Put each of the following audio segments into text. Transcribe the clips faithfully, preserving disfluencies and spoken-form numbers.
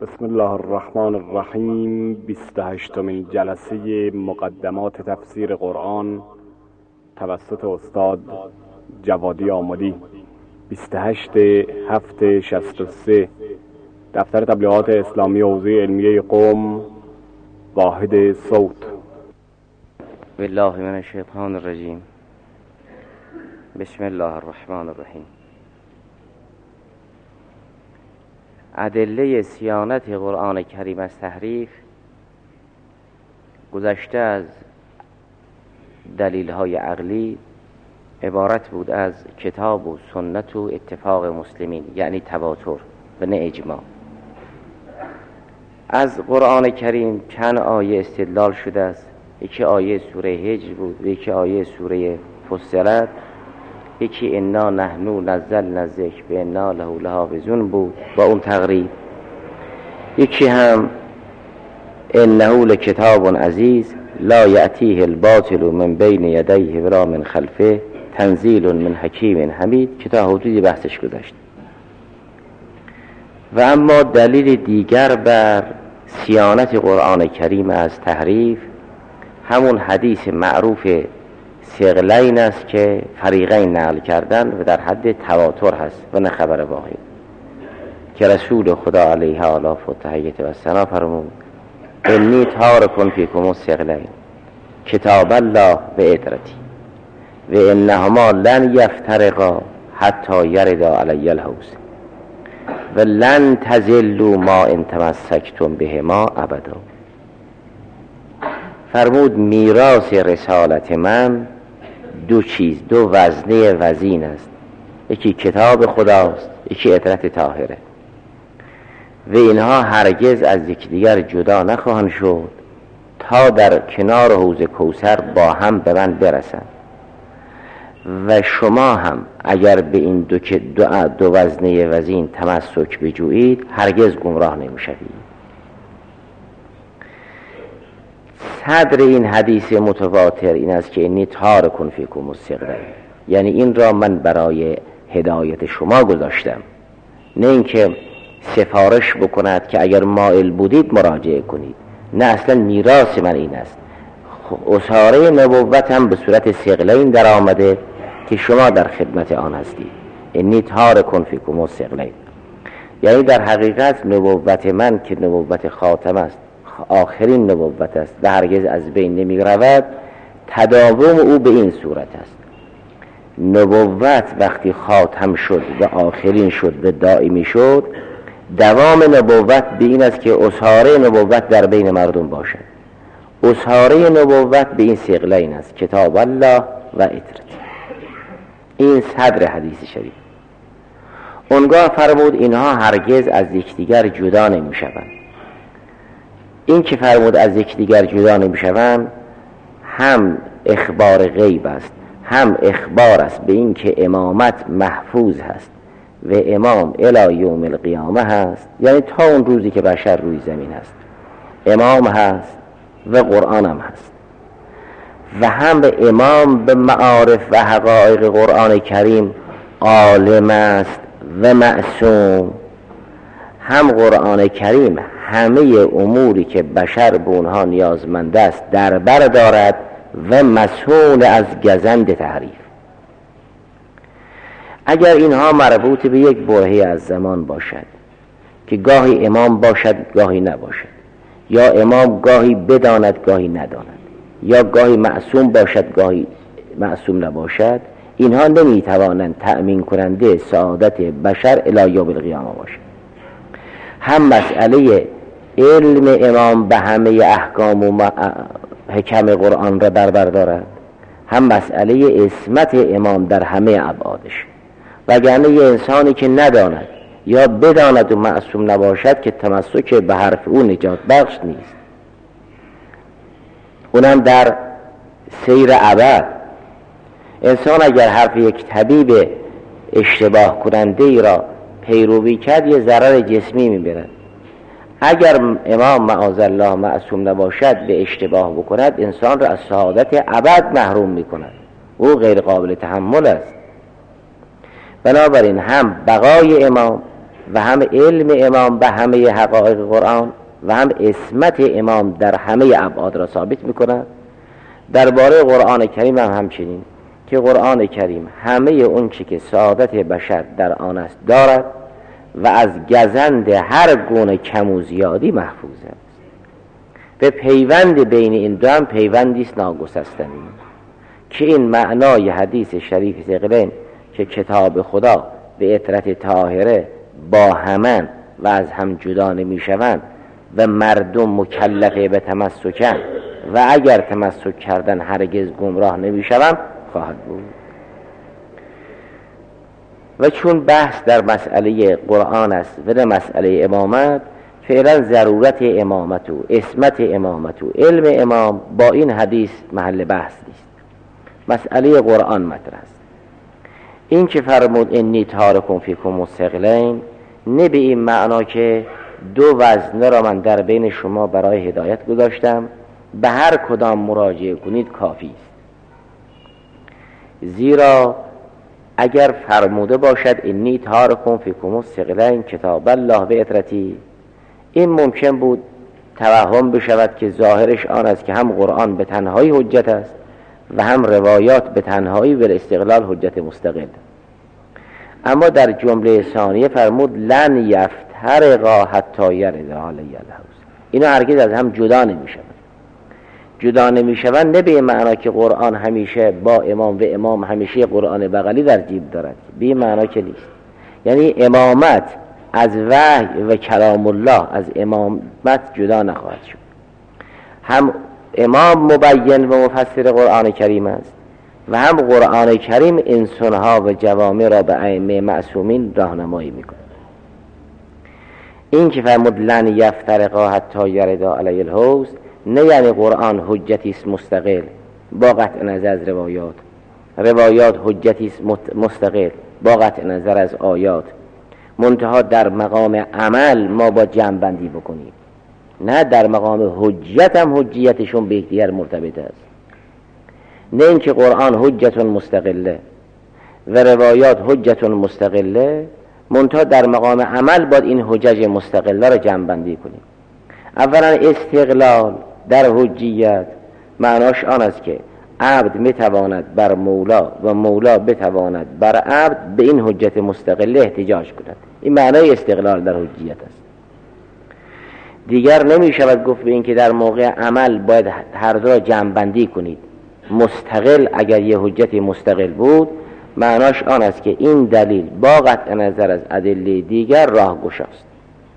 بسم الله الرحمن الرحیم. بیست و هشتمین جلسه مقدمات تفسیر قرآن توسط استاد جوادی آملی، بیست و هشت هفت شصت و سه، دفتر تبلیغات اسلامی حوزه علمیه قم، واحد صوت. بالله من الشیطان الرجیم. بسم الله الرحمن الرحیم. ادله صیانت قرآن کریم از تحریف گذشته از دلیل‌های عقلی عبارت بود از کتاب و سنت و اتفاق مسلمین، یعنی تواتر و نه اجماع. از قرآن کریم چند آیه استدلال شده است. یکی آیه سوره هجر بود، یکی آیه سوره فصلت، یکی انا نحنو نزلنا الذکر و انا له لحافظون بود با اون تقریب. یکی هم انه لکتاب عزیز لا یأتیه الباطل من بین یدیه ولا من خلفه تنزیل من حکیم حمید که تا حدودی بحثش گذشت. و اما دلیل دیگر بر صیانت قرآن کریم از تحریف همون حدیث معروف ثقلین است که فریقین نقل کردن و در حد تواتر هست و نه خبر واحد، که رسول خدا علیه آلاف و تحییت و ثنا فرمود انی تارکن فیکم الثقلین کتاب الله و ادرتی و انهما لن یفترقا حتی یردا علی الحوض و لن تزلوا ما ان تمسکتم بهما ابدا. فرمود میراث رسالت من دو چیز، دو وزنه وزین است، یکی کتاب خداست، یکی عطرت طاهره و اینها هرگز از یکدیگر جدا نخواهند شد تا در کنار حوض کوثر با هم به من برسند و شما هم اگر به این دو, دو, دو وزنه وزین تمسک بجویید هرگز گمراه نمی‌شوید. صدر این حدیث متواتر این است که انی تارکن فیکم الثقلین، یعنی این را من برای هدایت شما گذاشتم، نه اینکه سفارش بکند که اگر مایل بودید مراجعه کنید، نه، اصلا میراث من این است. اساره نبوت هم به صورت ثقلین در آمده که شما در خدمت آن هستید. انی تارکن فیکم الثقلین، یعنی در حقیقت نبوت من که نبوت خاتم است، آخرین نبوت است و هرگز از بین نمی رود، تداوم او به این صورت است. نبوت وقتی خاتم شد و آخرین شد و دائمی شد، دوام نبوت به این است که اساره نبوت در بین مردم باشد. اساره نبوت به این ثقلین است، کتاب الله و ادرت. این صدر حدیث شریف. اونگاه فرمود اینها هرگز از یکدیگر جدا نمی شوند. این که فرمود از یکدیگر جدا نمی‌شوند هم اخبار غیب است، هم اخبار است به این که امامت محفوظ هست و امام الی یوم القیامه هست، یعنی تا اون روزی که بشر روی زمین هست امام هست و قرآن هم هست. و هم به امام به معارف و حقایق قرآن کریم عالم است و معصوم. هم قرآن کریم همه اموری که بشر به اونها نیازمند است در بر دارد و مسئول از گزند تحریف. اگر اینها مربوط به یک برهه از زمان باشد که گاهی امام باشد گاهی نباشد، یا امام گاهی بداند گاهی نداند، یا گاهی معصوم باشد گاهی معصوم نباشد، اینها نمیتوانند تأمین کننده سعادت بشر الی یوم القیامه باشد. هم مسئله علم امام به همه احکام و حکم قرآن را در بر دارد، هم مسئله عصمت امام در همه ابعادش. وگرنه یه انسانی که نداند یا بداند و معصوم نباشد که تمسک به حرف او نجات بخش نیست، اونم در سیر ابد. انسان اگر حرف یک طبیب اشتباه کننده ای را پیروی کرد یه ضرر جسمی میبرد. اگر امام معاذالله معصوم نباشد به اشتباه بکند انسان را از سعادت ابد محروم میکند، او غیر قابل تحمل است. بنابراین هم بقای امام و هم علم امام به همه حقایق قرآن و هم عصمت امام در همه ابعاد را ثابت میکنند. درباره قرآن کریم هم همچنین که قرآن کریم همه اون چی که سعادت بشر در آن است دارد و از گزند هر گونه کم و زیادی محفوظ است. به پیوند بین این دو هم پیوندی است ناگسستنی که این معنای حدیث شریف ثقلین که کتاب خدا به اطرت طاهره با همان و از هم جدا نمی شوند و مردم مکلفه به تمسکن و اگر تمسک کردن هرگز گمراه نمی شوند خواهد بود. و چون بحث در مسئله قرآن است و در مسئله امامت، فعلا ضرورت امامت و عصمت امامت و علم امام با این حدیث محل بحث نیست. مسئله قرآن مطرح است. این که فرمود انی تارکم فیکم الثقلین، نه به این معنا که دو وزنه را من در بین شما برای هدایت گذاشتم، به هر کدام مراجعه کنید کافی است. زیرا اگر فرموده باشد انی تارکم فیکم الثقلین کتاب الله به اطرتی، این ممکن بود توهم بشود که ظاهرش آن است که هم قرآن به تنهایی حجت است و هم روایات به تنهایی و استقلال حجت مستقل. اما در جمله ثانیه فرمود لن یفترقا حتی یرد علی الحوض. اینا هرگز از هم جدا نمیشوند. جدا نمیشوند نه به معنا که قرآن همیشه با امام و امام همیشه قرآن بغلی در جیب دارد، به این معنا که نیست. یعنی امامت از وحی و کلام الله از امامت جدا نخواهد شد. هم امام مبین و مفسر قرآن کریم است و هم قرآن کریم انسانها و جوامع را به ائمه معصومین راهنمایی میکند. این که فرمود لن یفترقا حتی یردا علی الحوض، نه یعنی قرآن حجتی است مستقل با قطع نظر از روایات، روایات حجتی است مستقل با قطع نظر از آیات، منتها در مقام عمل ما با جمع بندی بکنیم، نه در مقام حجت هم حجیتشون به یکدیگر مرتبط است. نه اینکه قرآن حجت مستقله و روایات حجت مستقله، منتها در مقام عمل باید این حجج مستقله را جمع بندی کنیم. اولا استقلال در حجیت معناش آن است که عبد میتواند بر مولا و مولا بتواند بر عبد به این حجت مستقله احتجاج کند. این معنای استقلال در حجیت است. دیگر نمی شود گفت به این که در موقع عمل باید هر دو را جمع بندی کنید. مستقل اگر یه حجت مستقل بود معناش آن است که این دلیل با قطع نظر از ادله دیگر راهگشاست.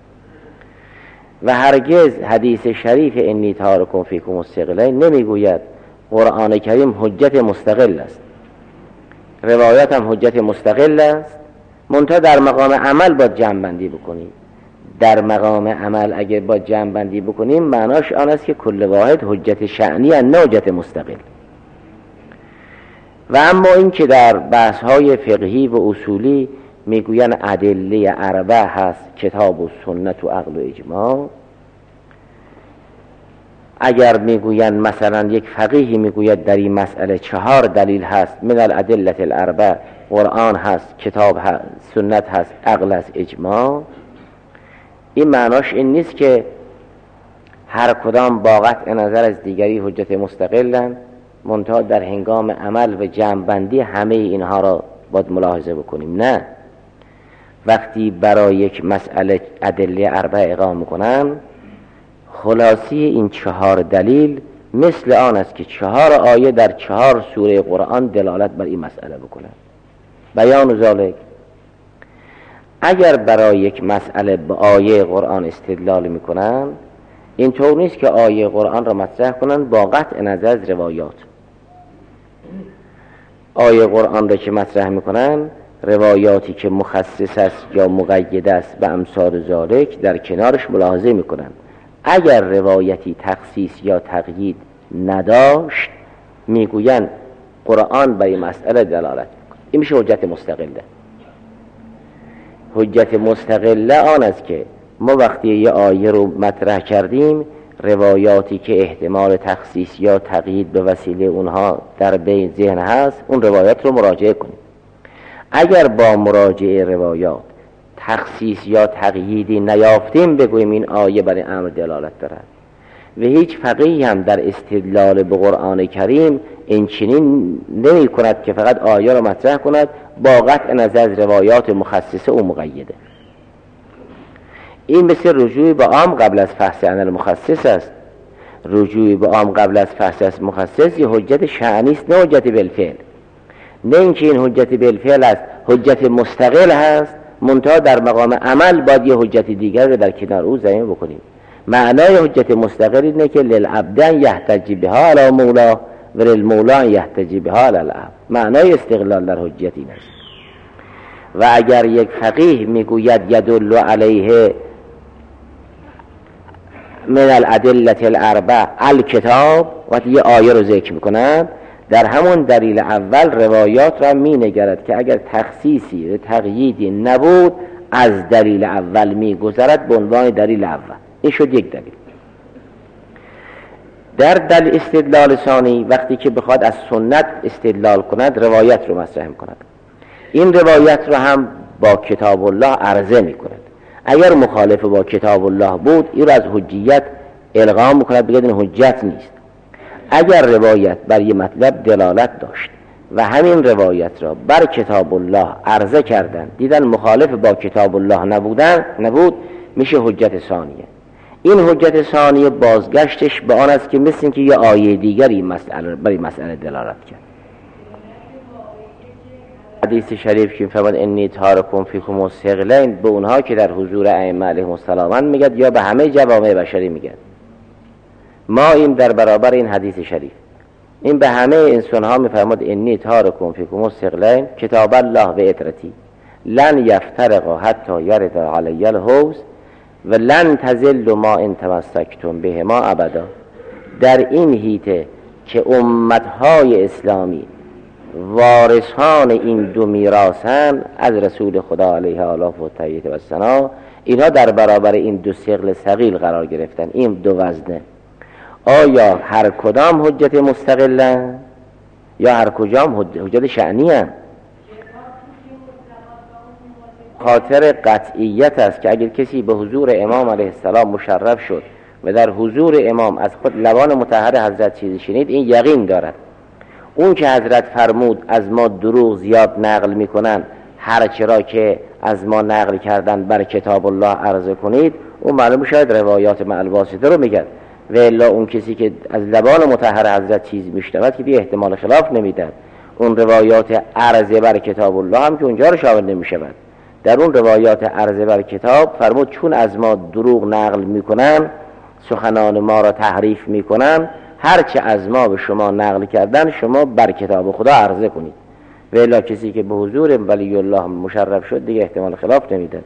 و هرگز حدیث شریف انی تارکم فیکم الثقلین نمیگوید قرآن کریم حجت مستقل است، روایات هم حجت مستقل است، منتها در مقام عمل باید جمع بندی بکنیم. در مقام عمل اگر باید جمع بندی بکنیم معناش آن است که کل واحد حجت شأنی و نه حجت مستقل. و اما این که در بحث های فقهی و اصولی میگوین ادله اربع هست، کتاب و سنت و عقل و اجماع. اگر میگوین مثلا یک فقیهی میگوید در این مسئله چهار دلیل هست، من الادله الاربع، قرآن هست، کتاب هست، سنت هست، عقل هست، اجماع، این معناش این نیست که هر کدام با قطع نظر از دیگری حجت مستقلن، منتها در هنگام عمل و جمع بندی همه اینها را باید ملاحظه بکنیم. نه، وقتی برای یک مسئله ادله اربع اقامه میکنن، خلاصی این چهار دلیل مثل آن است که چهار آیه در چهار سوره قرآن دلالت بر این مسئله بکنن. بیان ذالک، اگر برای یک مسئله به آیه قرآن استدلال میکنن، اینطور نیست که آیه قرآن را مطرح کنن با قطع نظر از روایات. آیه قرآن را که مطرح میکنن، روایاتی که مخصص است یا مقید است به امثال ذالک در کنارش ملاحظه میکنن. اگر روایتی تخصیص یا تقیید نداشت، میگوین قرآن برای مسئله دلالت میکنه. این میشه حجت مستقله. حجت مستقله آن است که ما وقتی یه آیه رو مطرح کردیم، روایاتی که احتمال تخصیص یا تقیید به وسیله اونها در بین ذهن هست، اون روایات رو مراجعه کنیم. اگر با مراجعه روایات تخصیص یا تقییدی نیافتیم بگوییم این آیه برای امر دلالت دارد. و هیچ فقیهی هم در استدلال به قرآن کریم این چنین نمی کند که فقط آیه را مطرح کند با قطع نظر از روایات مخصصه و مقیده. این مثل رجوع به عام قبل از فحص عن المخصص است. رجوع به عام قبل از فحص از مخصص یه حجت شأنی است، نه حجت بالفعل. نه اینکه این حجت بالفعل است، حجت مستقل هست، منتها در مقام عمل باید یه حجت دیگر رو در کنار او ضمیر بکنیم. معنای حجت مستقل اینه که للعبد یحتج بها علی مولا و للمولا یحتج بها علی العبد. معنای استقلال در حجت این است. و اگر یک فقیه میگوید یدل علیه من الادله الاربع الکتاب، وقتی یه آیه رو ذکر میکنند در همون دلیل اول روایات را می نگرد که اگر تخصیصی و تقییدی نبود از دلیل اول می گذرد به عنوان دلیل اول. این شد یک دلیل. در دلیل استدلال ثانی وقتی که بخواد از سنت استدلال کند روایت رو مطرح کند. این روایت رو هم با کتاب الله عرضه می کند. اگر مخالف با کتاب الله بود این رو از حجیت الغا می کند، بگید این حجت نیست. اگر روایت بر یه مطلب دلالت داشت و همین روایت را بر کتاب الله عرضه کردن دیدن مخالف با کتاب الله نبودن نبود میشه حجت ثانیه. این حجت ثانیه بازگشتش به آن است که مثل این که یه آیه دیگری مسئله برای مسئله دلالت کرد. حدیث شریف که فرمود انی تارکم فیکم الثقلین به اونها که در حضور ائمه علیهم السلام میگد یا به همه جوامع بشری میگد. ما این در برابر این حدیث شریف این به همه انسان ها میفرماد انی تارکم فیکم الثقلین کتاب الله و اطرتی لن یفترقا حتی یرد علی الحوض و لن تزل ما ان تمسکتم بهما ابدا. در این هیته که امتهای اسلامی وارثان این دو میراثن از رسول خدا علیه آلاف و تحییت و ثنا، اینها در برابر این دو ثقل ثقیل قرار گرفتن. این دو وزنه آیا هر کدام حجت مستقلن یا هر کدام حجت شأنی هستند؟ خاطر قطعیت است که اگر کسی به حضور امام علیه السلام مشرف شد و در حضور امام از خود لبان مطهر حضرت چیزی شنید این یقین دارد اون که حضرت فرمود از ما دروغ زیاد نقل میکنن هر چرا که از ما نقل کردن بر کتاب الله عرضه کنید، اون معلوم شاید روایات مع الواسطه رو میگن و الا اون کسی که از لبان مطهر حضرت چیز میشنود که دیگه احتمال خلاف نمیدن. اون روایات عرضه بر کتاب الله هم که اونجا رو شامل نمیشود. در اون روایات عرضه بر کتاب فرمود چون از ما دروغ نقل میکنن، سخنان ما را تحریف میکنن، هرچه از ما به شما نقل کردن شما بر کتاب خدا عرضه کنید و الا کسی که به حضور ولی الله مشرف شد دیگه احتمال خلاف نمیدن.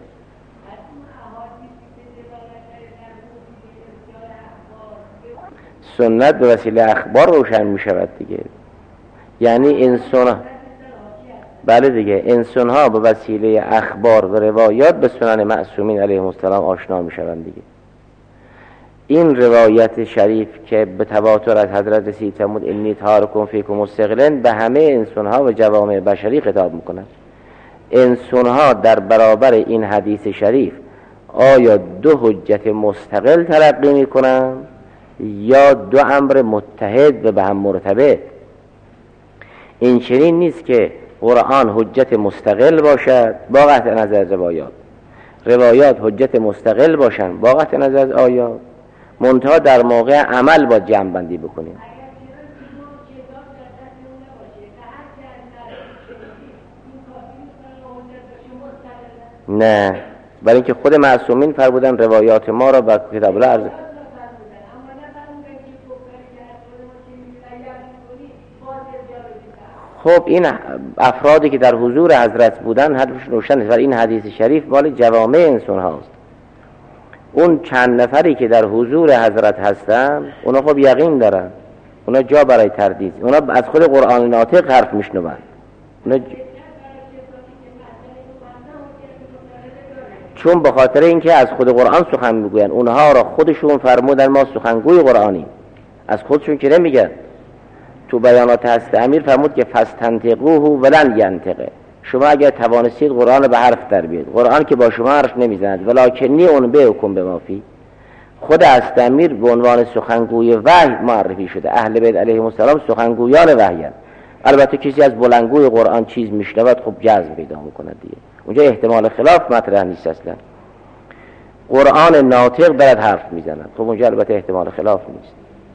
سنت به وسیله اخبار روشن می شود دیگه. یعنی انسان بله دیگه انسان ها به وسیله اخبار و روایات به سنن معصومین علیهم السلام آشنا می شوند دیگه. این روایت شریف که به تواتر از حضرت رسید فرمود انی تارکم فیکم الثقلین به همه انسان ها و جوامع بشری خطاب میکنند. انسان ها در برابر این حدیث شریف آیا دو حجت مستقل تلقی میکنند یا دو امر متحد و به هم مرتبط؟ این چنین نیست که قرآن حجت مستقل باشد با قطع نظر از روایات، روایات حجت مستقل باشند با قطع نظر از آیات، منتها در موقع عمل با جمع بندی بکنیم. نه، برای اینکه خود معصومین فرمودن روایات ما را بر کتاب الله عرضه. خب این افرادی که در حضور حضرت بودن حرفش روشن است و این حدیث شریف مال جوامع انسان هاست. اون چند نفری که در حضور حضرت هستن اونا خب یقین دارن، اونا جا برای تردید، اونا از خود قرآن ناطق حرف میشنون. اونا ج... چون به خاطر اینکه از خود قرآن سخن میگوین، اونها را خودشون فرمودن ما سخنگوی قرآنیم، از خودشون که نمیگن. تو بیانات هست امیر فرمود که فستنطقوه ولن ینطقه، شما اگر توانستید قرآن به حرف در بیارید، قرآن که با شما حرف نمیزند، ولکنی اون به حکم به مافی، خود استمیر به عنوان سخنگوی وحی معرفی شده. اهل بیت علیهم السلام سخنگویان وحی هست. البته کسی از بلندگوی قرآن چیز میشنود خب جذب پیدا میکند دیگه، اونجا احتمال خلاف مطرح نیست اصلا. قرآن ناطق دارد حرف میزند، خب اونجا البته احتمال خلاف نیست.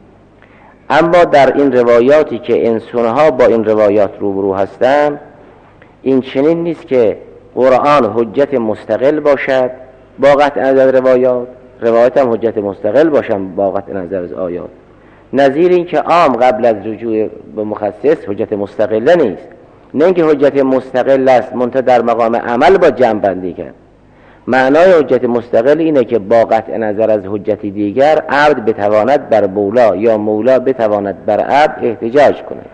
اما در این روایاتی که انسانها با این روایات روبرو هستند، این چنین نیست که قرآن حجت مستقل باشد با قطع نظر روایات، روایات هم حجت مستقل باشن با قطع نظر از آیات. نظیر این که عام قبل از رجوع به مخصص حجت مستقله نیست، نه اینکه حجت مستقل است منتها در مقام عمل با جمع بندی کرد. معنای حجت مستقل اینه که با قطع نظر از حجت دیگر عبد بتواند بر مولا یا مولا بتواند بر عبد احتجاج کند.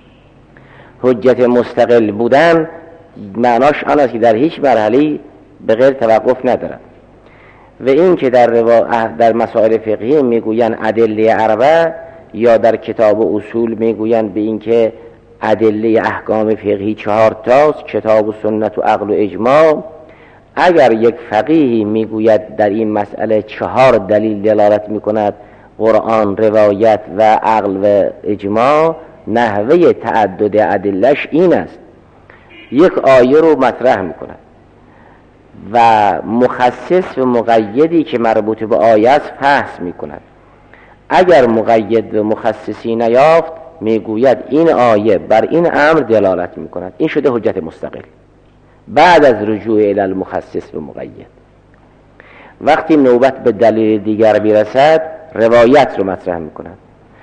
حجت مستقل بودن معناش آن است که در هیچ مرحله به غیر توقف ندارد. و این که در, روا... در مسائل فقهی میگوین ادله اربع، یا در کتاب و اصول میگوین به این که ادله احکام فقهی چهار تاست، کتاب و سنت و عقل و اجماع. اگر یک فقیهی میگوید در این مسئله چهار دلیل دلالت میکند، قرآن، روایت و عقل و اجماع، نحوه تعدد ادلش این است: یک آیه رو مطرح میکند و مخصص و مقیدی که مربوط به آیه است فحص میکند. اگر مقید و مخصصی نیافت میگوید این آیه بر این امر دلالت میکند، این شده حجت مستقل بعد از رجوع الی المخصص و مقید. وقتی نوبت به دلیل دیگر میرسد روایت رو مطرح میکند.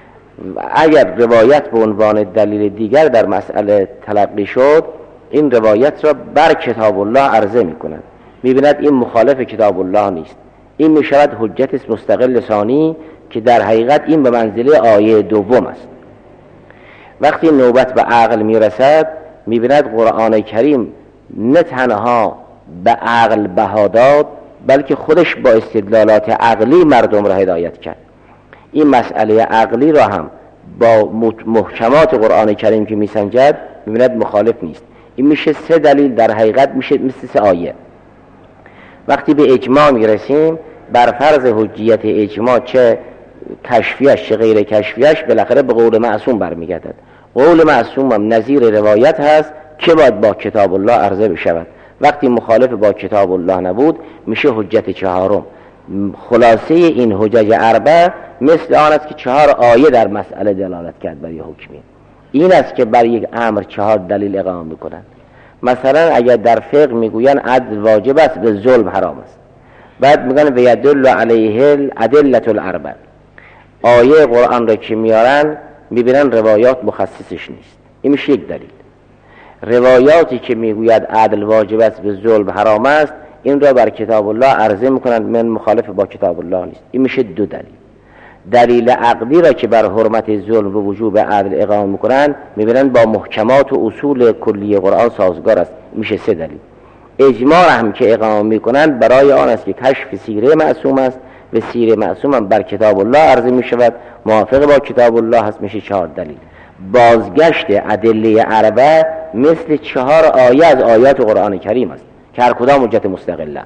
اگر روایت به عنوان دلیل دیگر در مسئله تلقی شد، این روایت را بر کتاب الله عرضه میکند، میبیند این مخالف کتاب الله نیست، این میشود حجت مستقل ثانی که در حقیقت این به منزله آیه دوم است. وقتی نوبت به عقل میرسد، میبیند قرآن کریم نه تنها به عقل بها داد، بلکه خودش با استدلالات عقلی مردم را هدایت کرد. این مسئله عقلی را هم با محکمات قرآن کریم که میسنجد، میبیند مخالف نیست. این میشه سه دلیل، در حقیقت میشه مثل سه آیه. وقتی به اجماع میرسیم، بر فرض حجیت اجماع، چه کشفیش چه غیر کشفیش، بالاخره به قول معصوم برمیگردد. قول معصوم هم نظیر روایت هست که باید با کتاب الله عرضه بشود. وقتی مخالف با کتاب الله نبود، میشه حجت چهارم. خلاصه این حجج اربع مثل آن است که چهار آیه در مسئله دلالت کرد برای حکمی. این است که بر یک امر چهار دلیل اقامه میکنند. مثلا اگر در فقه میگوین عدل واجب است و ظلم حرام است، بعد میگن و یدل علیه الادله الاربع، آیه قرآن را که میارن میبینن روایات مخصصش نیست، این میشه یک دلیل. روایاتی که میگوید عدل واجب است و ظلم حرام است، این را بر کتاب الله عرضه میکنند، من مخالف با کتاب الله نیست، این میشه دو دلیل. دلیل عقلی را که بر حرمت ظلم و وجوب عدل اقامه میکنند، میبینن با محکمات و اصول کلی قرآن سازگار است، میشه سه دلیل. اجماع هم که اقامه میکنند برای آن است که کشف سیره معصوم است و سیره معصوم هم بر کتاب الله عرضه میشود، موافق با کتاب الله هست، میشه چهار دلیل. بازگشت ادله اربع مثل چهار آیه از آیات قرآن کریم است که هر کدام حجت مستقله.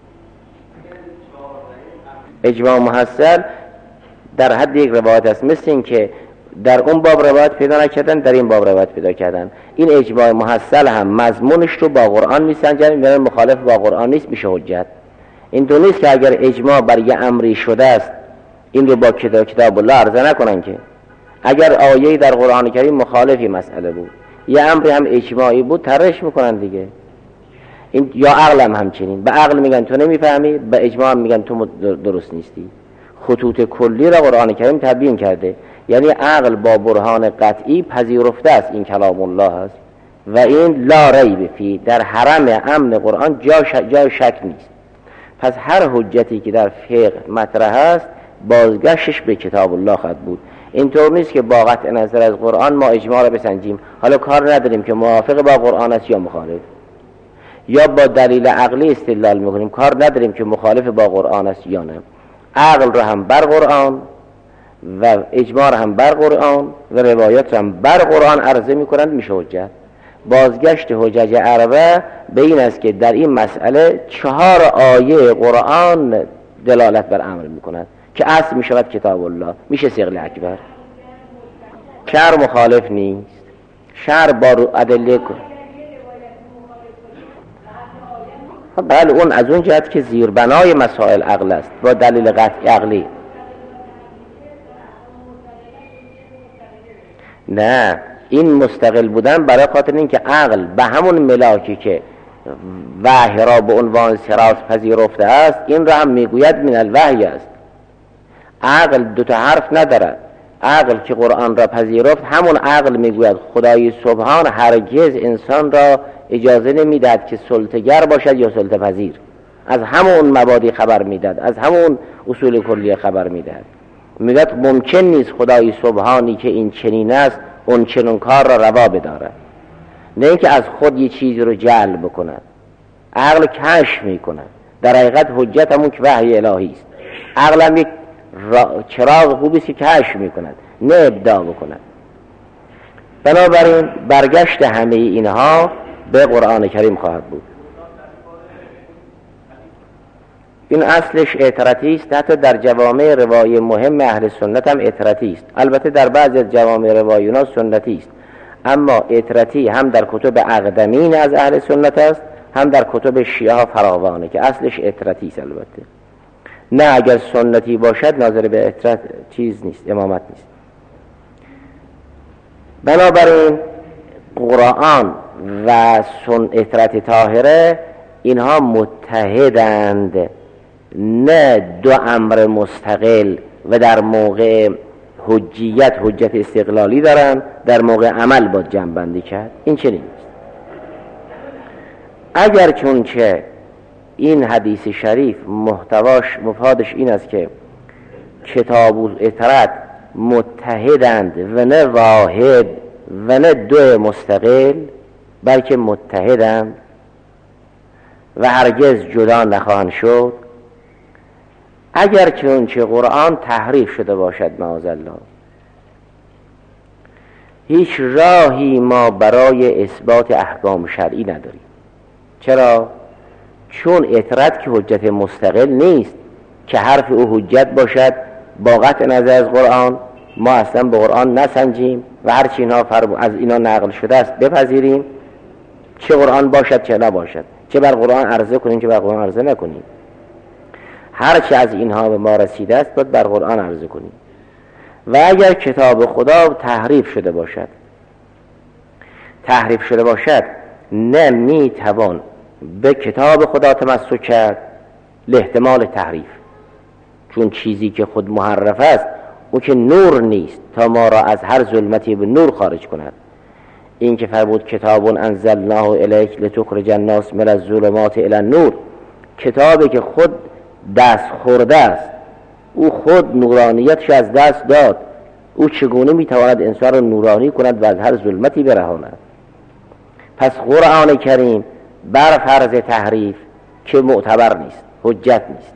اجماع محصل در حد یک روایت است، مثل این که در اون باب روایت پیدا نکردن، در این باب روایت پیدا کردن. این اجماع محصل هم مضمونش رو با قرآن میسنجن، میگن مخالف با قرآن نیست، میشه حجت. این دو نیست که اگر اجماع بر یه امری شده است، این رو با کتاب الله عرضه نکنن. که اگر آیه در قرآن کریم مخالفی مسئله بود، یه امری هم اجماعی بود، طرحش میکنن دیگه. این یا عقل هم همچنین، به عقل میگن تو نمیفهمی، به اجماع هم میگن تو درست نیستی. خطوط کلی را قرآن کریم تبیین کرده، یعنی عقل با برهان قطعی پذیرفته است این کلام الله است و این لا ریب فی، در حرم امن قرآن جای شک نیست. پس هر حجتی که در فقه مطرح است، بازگشتش به کتاب الله خواهد بود. اینطور نیست که با قطع نظر از قرآن ما اجماع را بسنجیم، حالا کار نداریم که موافق با قرآن است یا مخالف، یا با دلیل عقلی استدلال میکنیم، کار نداریم که مخالف با قرآن است یا نه. عقل را هم بر قرآن و اجماع را هم بر قرآن و روایات را هم بر قرآن عرضه میکنند، میشه حجت. بازگشت حجج اربعه به این است که در این مسئله چهار آیه قرآن دلالت بر امر میکند که اصل میشود کتاب الله، میشه صیغه اکبر. شرع مخالف نیست، شرع با ادله کن. بله اون از اون جهت که زیربنای مسائل عقل است با دلیل قطعی عقلی. نه، این مستقل بودن برای خاطر این که عقل به همون ملاکی که وحی را به عنوان سراس پذیرفته است، این را هم میگوید من الوحی است. عقل دو تا حرف ندارد. عقل که قرآن را پذیرفت، همون عقل میگوید خدای سبحان هرگز انسان را اجازه نمیدهد که سلطه‌گر باشد یا سلطه پذیر. از همون مبادی خبر میدهد، از همون اصول کلی خبر میدهد. میگوید ممکن نیست خدای سبحانی که این چنین است اون چنون کار را روا بدارد، نه اینکه از خود یه چیزی رو جلب بکند. عقل کشف میکند. در حقیقت حجت همون که وحی الهی است. عقل هم یک چراغ خوبی است که کشف میکند، نه ابداع بکند. بنابراین برگشت همه اینها به قرآن کریم خواهد بود. این اصلش اعتراتی است. حتی در جوامع روایی مهم اهل سنت هم اعتراتی است. البته در بعضی از جوامع رواییون سنتی است، اما اعتراتی هم در کتب اقدمین از اهل سنت است، هم در کتب شیعه فراوانه که اصلش اعتراتی است. البته نه اگر سنتی باشد ناظر به اعتراض چیز نیست، امامت نیست. بنابراین قرآن و سن اعتراض طاهره اینها متحدند، نه دو امر مستقل و در موقع حجیت حجت استقلالی دارن، در موقع عمل با جمع بندی کرد. این چنین است. اگر چونچه این حدیث شریف محتواش مفادش این است که کتاب و اطرت متحدند و نه واحد و نه دو مستقل، بلکه متحدند و هرگز جدا نخواهند شد. اگر چونچه قرآن تحریف شده باشد معاذالله، هیچ راهی ما برای اثبات احکام شرعی نداریم. چرا؟ چون اطرت که حجت مستقل نیست که حرف او حجت باشد با قطع نظر از قرآن ما اصلا به قرآن نسنجیم و هرچی اینا از اینا نقل شده است بپذیریم، چه قرآن باشد چه نباشد، چه بر قرآن عرضه کنیم چه بر قرآن عرضه نکنیم. هرچی از اینها به ما رسیده است باید بر قرآن عرضه کنیم. و اگر کتاب خدا تحریف شده باشد تحریف شده باشد نه میتوان به کتاب خدا تمسک کرد لاحتمال تحریف، چون چیزی که خود محرف است او که نور نیست تا ما را از هر ظلمتی به نور خارج کند. این که فرمود کتاب انزلناه الیک لتخرج الناس من الظلمات الی النور، کتابی که خود دست خورده است، او خود نورانیتش از دست داد، او چگونه میتواند انسان را نورانی کند و از هر ظلمتی برهاند؟ پس قرآن کریم بر فرض تحریف که معتبر نیست، حجت نیست.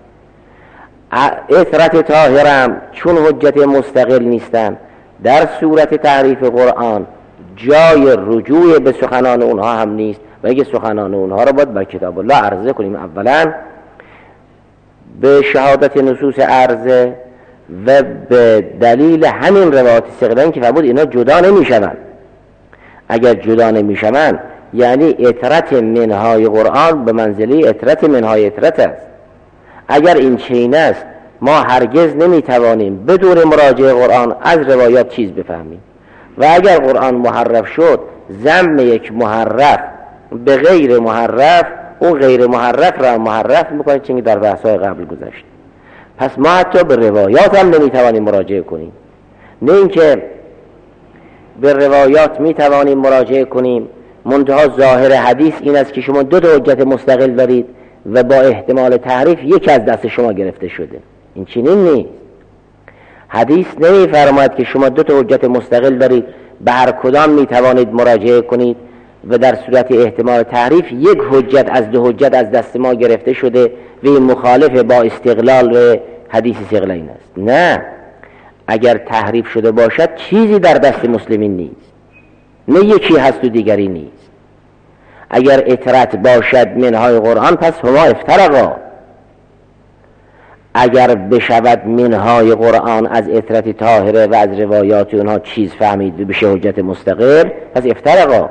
اطرت طاهرم چون حجت مستقل نیستن، در صورت تحریف قرآن جای رجوع به سخنان اونها هم نیست و اگه سخنان اونها را باید بر کتاب الله عرضه کنیم. اولا به شهادت نصوص عرضه و به دلیل همین روایات ثقلین که فرمود اینا جدا نمیشوند. اگر جدا نمیشوند یعنی اطرت منهای قرآن به منزله اطرت منهای اطرت است. اگر این چنین است ما هرگز نمیتوانیم بدون مراجعه قرآن از روایات چیز بفهمیم. و اگر قرآن محرف شد ضم یک محرف به غیر محرف، اون غیر محرف را محرف میکنه، چون در بحث‌های قبل گذشت. پس ما حتی به روایات هم نمیتوانیم مراجعه کنیم. نه اینکه به روایات میتوانیم مراجعه کنیم منتها ظاهر حدیث این است که شما دو تا حجت مستقل دارید و با احتمال تحریف یکی از دست شما گرفته شده. این چنین نیست. حدیث نمیفرماید که شما دو تا حجت مستقل دارید به هر کدام میتوانید مراجعه کنید و در صورت احتمال تحریف یک حجت از دو حجت از دست ما گرفته شده و این مخالف با استقلال حدیث ثقلین است. نه، اگر تحریف شده باشد چیزی در دست مسلمین نیست، نه یکی هست و دیگری نیست. اگر اطرت باشد منهای قرآن پس هما افترقا، اگر بشود منهای قرآن از اطرت طاهره و از روایات اونها چیز فهمید بشه حجت مستقل پس افترقا،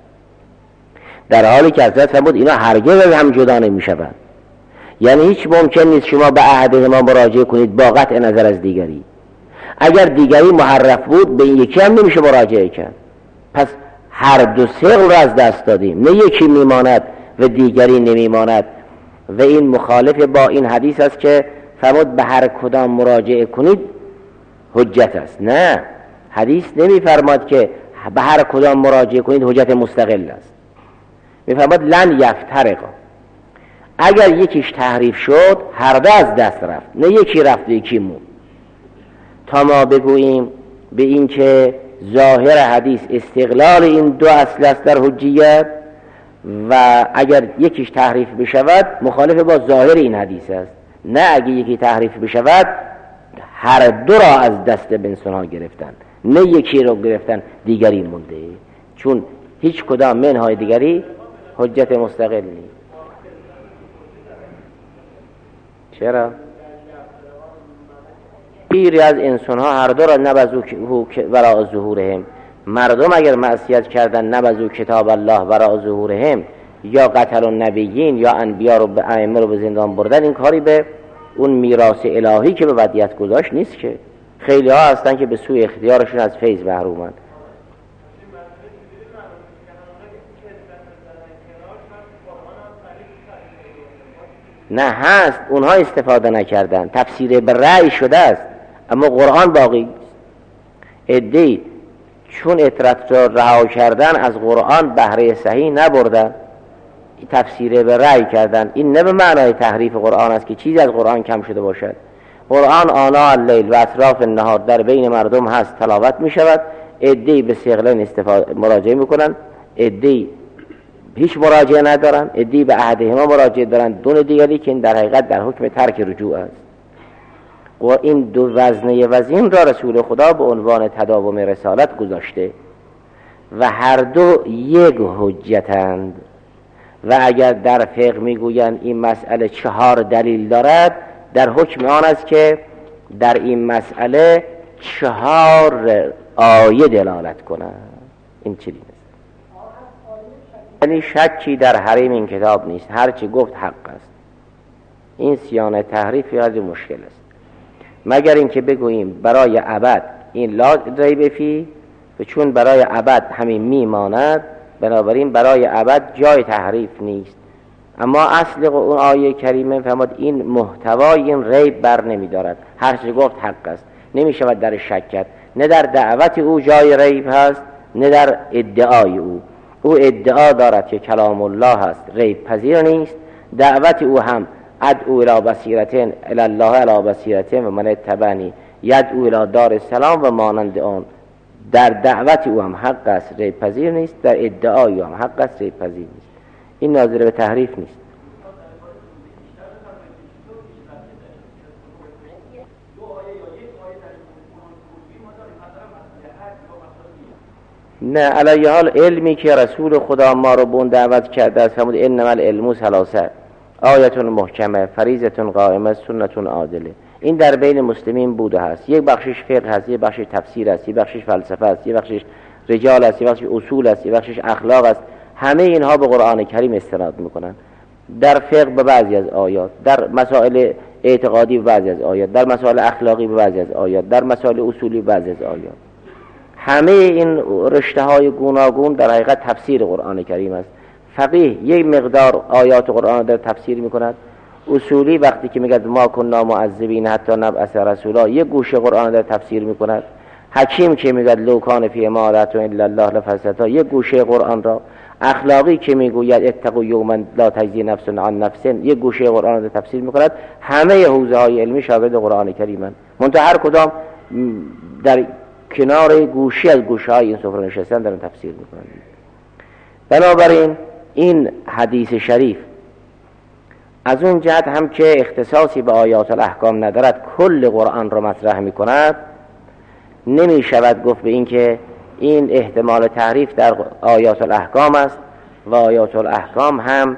در حالی که حضرت فرمود اینا هرگز هم جدا نمی شوند. یعنی هیچ ممکن نیست شما به احدهما مراجعه کنید با قطع نظر از دیگری. اگر دیگری محرف بود به این یکی هم نمیشه مراجعه کرد. پس هر دو ثقل را از دست دادیم، نه یکی میماند و دیگری نمیماند. و این مخالف با این حدیث است که فرمود به هر کدام مراجعه کنید حجت است. نه، حدیث نمیفرماد که به هر کدام مراجعه کنید حجت مستقل است، میفرماد لن یفترقا. اگر یکیش تحریف شد هر دو از دست رفت، نه یکی رفت و یکی موند. تا ما بگوییم به این که ظاهر حدیث استقلال این دو اصل است در حجیت و اگر یکیش تحریف بشود مخالف با ظاهر این حدیث است. نه، اگر یکی تحریف بشود هر دو را از دست بنسونها گرفتن، نه یکی را گرفتن دیگری مونده، چون هیچ کدام منهای دیگری حجت مستقل نیست. چرا؟ پیری از انسانها هر دو را نبذو وراء ظهورهم، مردم اگر معصیت کردن نبذو کتاب الله وراء ظهورهم، یا قتل النبیین یا انبیا رو به ائمه رو به زندان بردن، این کاری به اون میراث الهی که به ودیعت گذاشت نیست. که خیلی ها هستن که به سوی اختیارشون از فیض محرومند. نه هست، اونها استفاده نکردن، تفسیر به رأی شده است، اما قرآن باقی. عده‌ای چون اطرت را رها کردن از قرآن بهره صحیح نبردن، تفسیر به رأی کردن. این نه به معنای تحریف قرآن است که چیزی از قرآن کم شده باشد. قرآن آناء اللیل و اطراف النهار در بین مردم هست، تلاوت می شود. عده‌ای به صیغلین استفاده مراجعه می کنن، عده‌ای هیچ مراجعه ندارن، عده‌ای به احدهما مراجعه دارن دون دیگری که این در حقیقت در حکم ترک رجوع است. و این دو وزنه وزین را رسول خدا به عنوان تداوم رسالت گذاشته و هر دو یک حجتند. و اگر در فقه میگویند این مسئله چهار دلیل دارد، در حکم آن است که در این مسئله چهار آیه دلالت کنند. این چی نیست؟ یعنی شکی در حریم این کتاب نیست، هر چی گفت حق است. این سیانه تحریف یا مشکل است، مگر اینکه بگوییم برای ابد این لا ریب فیه، و چون برای ابد همین میماند بنابراین برای ابد جای تحریف نیست. اما اصل اون آیه کریمه فرمود این محتوای این ریب بر نمی دارد، هر چی گفت حق است، نمی شود در شک کرد. نه در دعوت او جای ریب هست، نه در ادعای او. او ادعا دارد که کلام الله هست، ریب پذیر نیست. دعوت او هم ادعو الی بصیرتین الی الله الی بصیرتین و من اتبعنی یدعو الی دار السلام و مانند آن. در دعوت او هم حق است، ریب پذیر نیست. در ادعای او هم حق است، ریب پذیر نیست. این ناظر به تحریف نیست. نه، علی حال علمی که رسول خدا ما رو به اون دعوت کرده است، فرمود انما العلم ثلاثه آیتون محکمه فریضتون قائمه سنتون عادله. این در بین مسلمین بوده هست. یک بخشش فقه هست، یک بخشش تفسیر است، یک بخشش فلسفه است، یک بخشش رجال است، یک بخشش اصول است، یک بخشش اخلاق است. همه اینها به قرآن کریم استناد میکنن. در فقه به بعضی از آیات، در مسائل اعتقادی به بعضی از آیات، در مسائل اخلاقی به بعضی از آیات، در مسائل اصولی به بعضی از آیات. همه این رشته های گوناگون در حقیقت تفسیر قرآن کریم است. فقیه یک مقدار آیات قرآن در تفسیر میکند. اصولی وقتی که میگه ما کنا معذبین حتی نبعث رسولا، یک گوشه قرآن در تفسیر میکند. حکیم که میگه لو کان فی ما آیات الا الله لفسدتها، یک گوشه قرآن را. اخلاقی که میگوید اتقوا یوما لا تجزی نفس عن نفس، یک گوشه قرآن در تفسیر میکند. همه حوزه های علمی شاگرد قرآن کریمند، منتها هر کدام در کنار گوشی از گوشه های این سفره نشستن دارن تفسیر میکنن. بنابراین این حدیث شریف از اون جهت هم که اختصاصی به آیات الاحکام ندارد، کل قرآن را مطرح میکند، نمی شود گفت به این که این احتمال تحریف در آیات الاحکام است و آیات الاحکام هم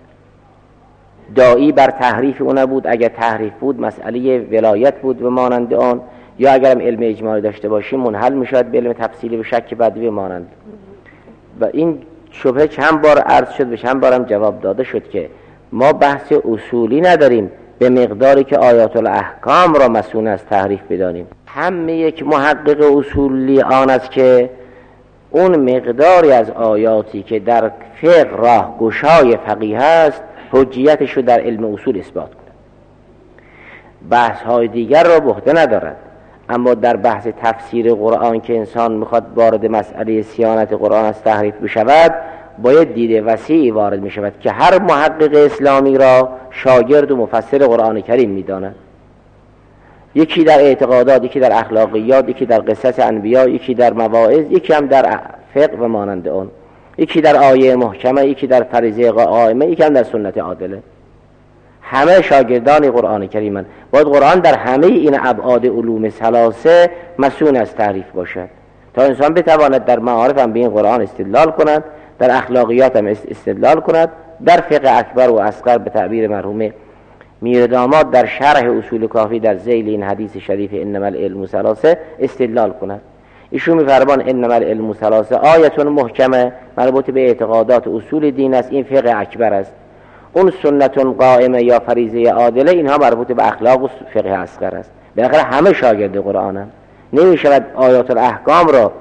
داعی بر تحریف اون بود. اگر تحریف بود مسئله ولایت بود و مانند آن، یا اگر هم علم اجمالی داشته باشیم منحل میشد به علم تفصیلی به شک بدوی مانند. و این شبهه چند بار عرض شد و چند بارم جواب داده شد که ما بحث اصولی نداریم به مقداری که آیات الاحکام را مسئول از تحریف بدانیم. همه یک محقق اصولی آن است که اون مقداری از آیاتی که در فقه راه گشای فقیه است حجیتش رو در علم اصول اثبات کنه، بحث های دیگر را بحث ندارد. اما در بحث تفسیر قرآن که انسان میخواد وارد مسئله صیانت قرآن از تحریف بشود، باید دید وسیعی وارد میشود که هر محقق اسلامی را شاگرد و مفسر قرآن کریم میداند. یکی در اعتقادات، یکی در اخلاقیات، یکی در قصص انبیا، یکی در مواعظ، یکی هم در فقه و مانند آن، یکی در آیه محکمه، یکی در فریضه قائمه، یکی هم در سنت عادله. همه شاگردان قرآن کریمند. باید قرآن در همه این ابعاد علوم ثلاثه مسئول از تعریف باشد تا انسان بتواند در معارف هم به این قرآن استدلال کند، در اخلاقیات هم استدلال کند، در فقه اکبر و اصغر به تعبیر مرحوم میرداماد در شرح اصول کافی در ذیل این حدیث شریف انما العلم ثلاثه استدلال کند. ایشون می‌فرمان انما العلم ثلاثه آیتون محکمه مربوط به اعتقادات اصول دین است، این فقه اکبر است. اون سنتون قائمه یا فریضه عادله اینها مربوط به اخلاق و فقه اصغر است. بالاخره همه شاگرد قرآنن. نمی‌شود آیات الاحکام را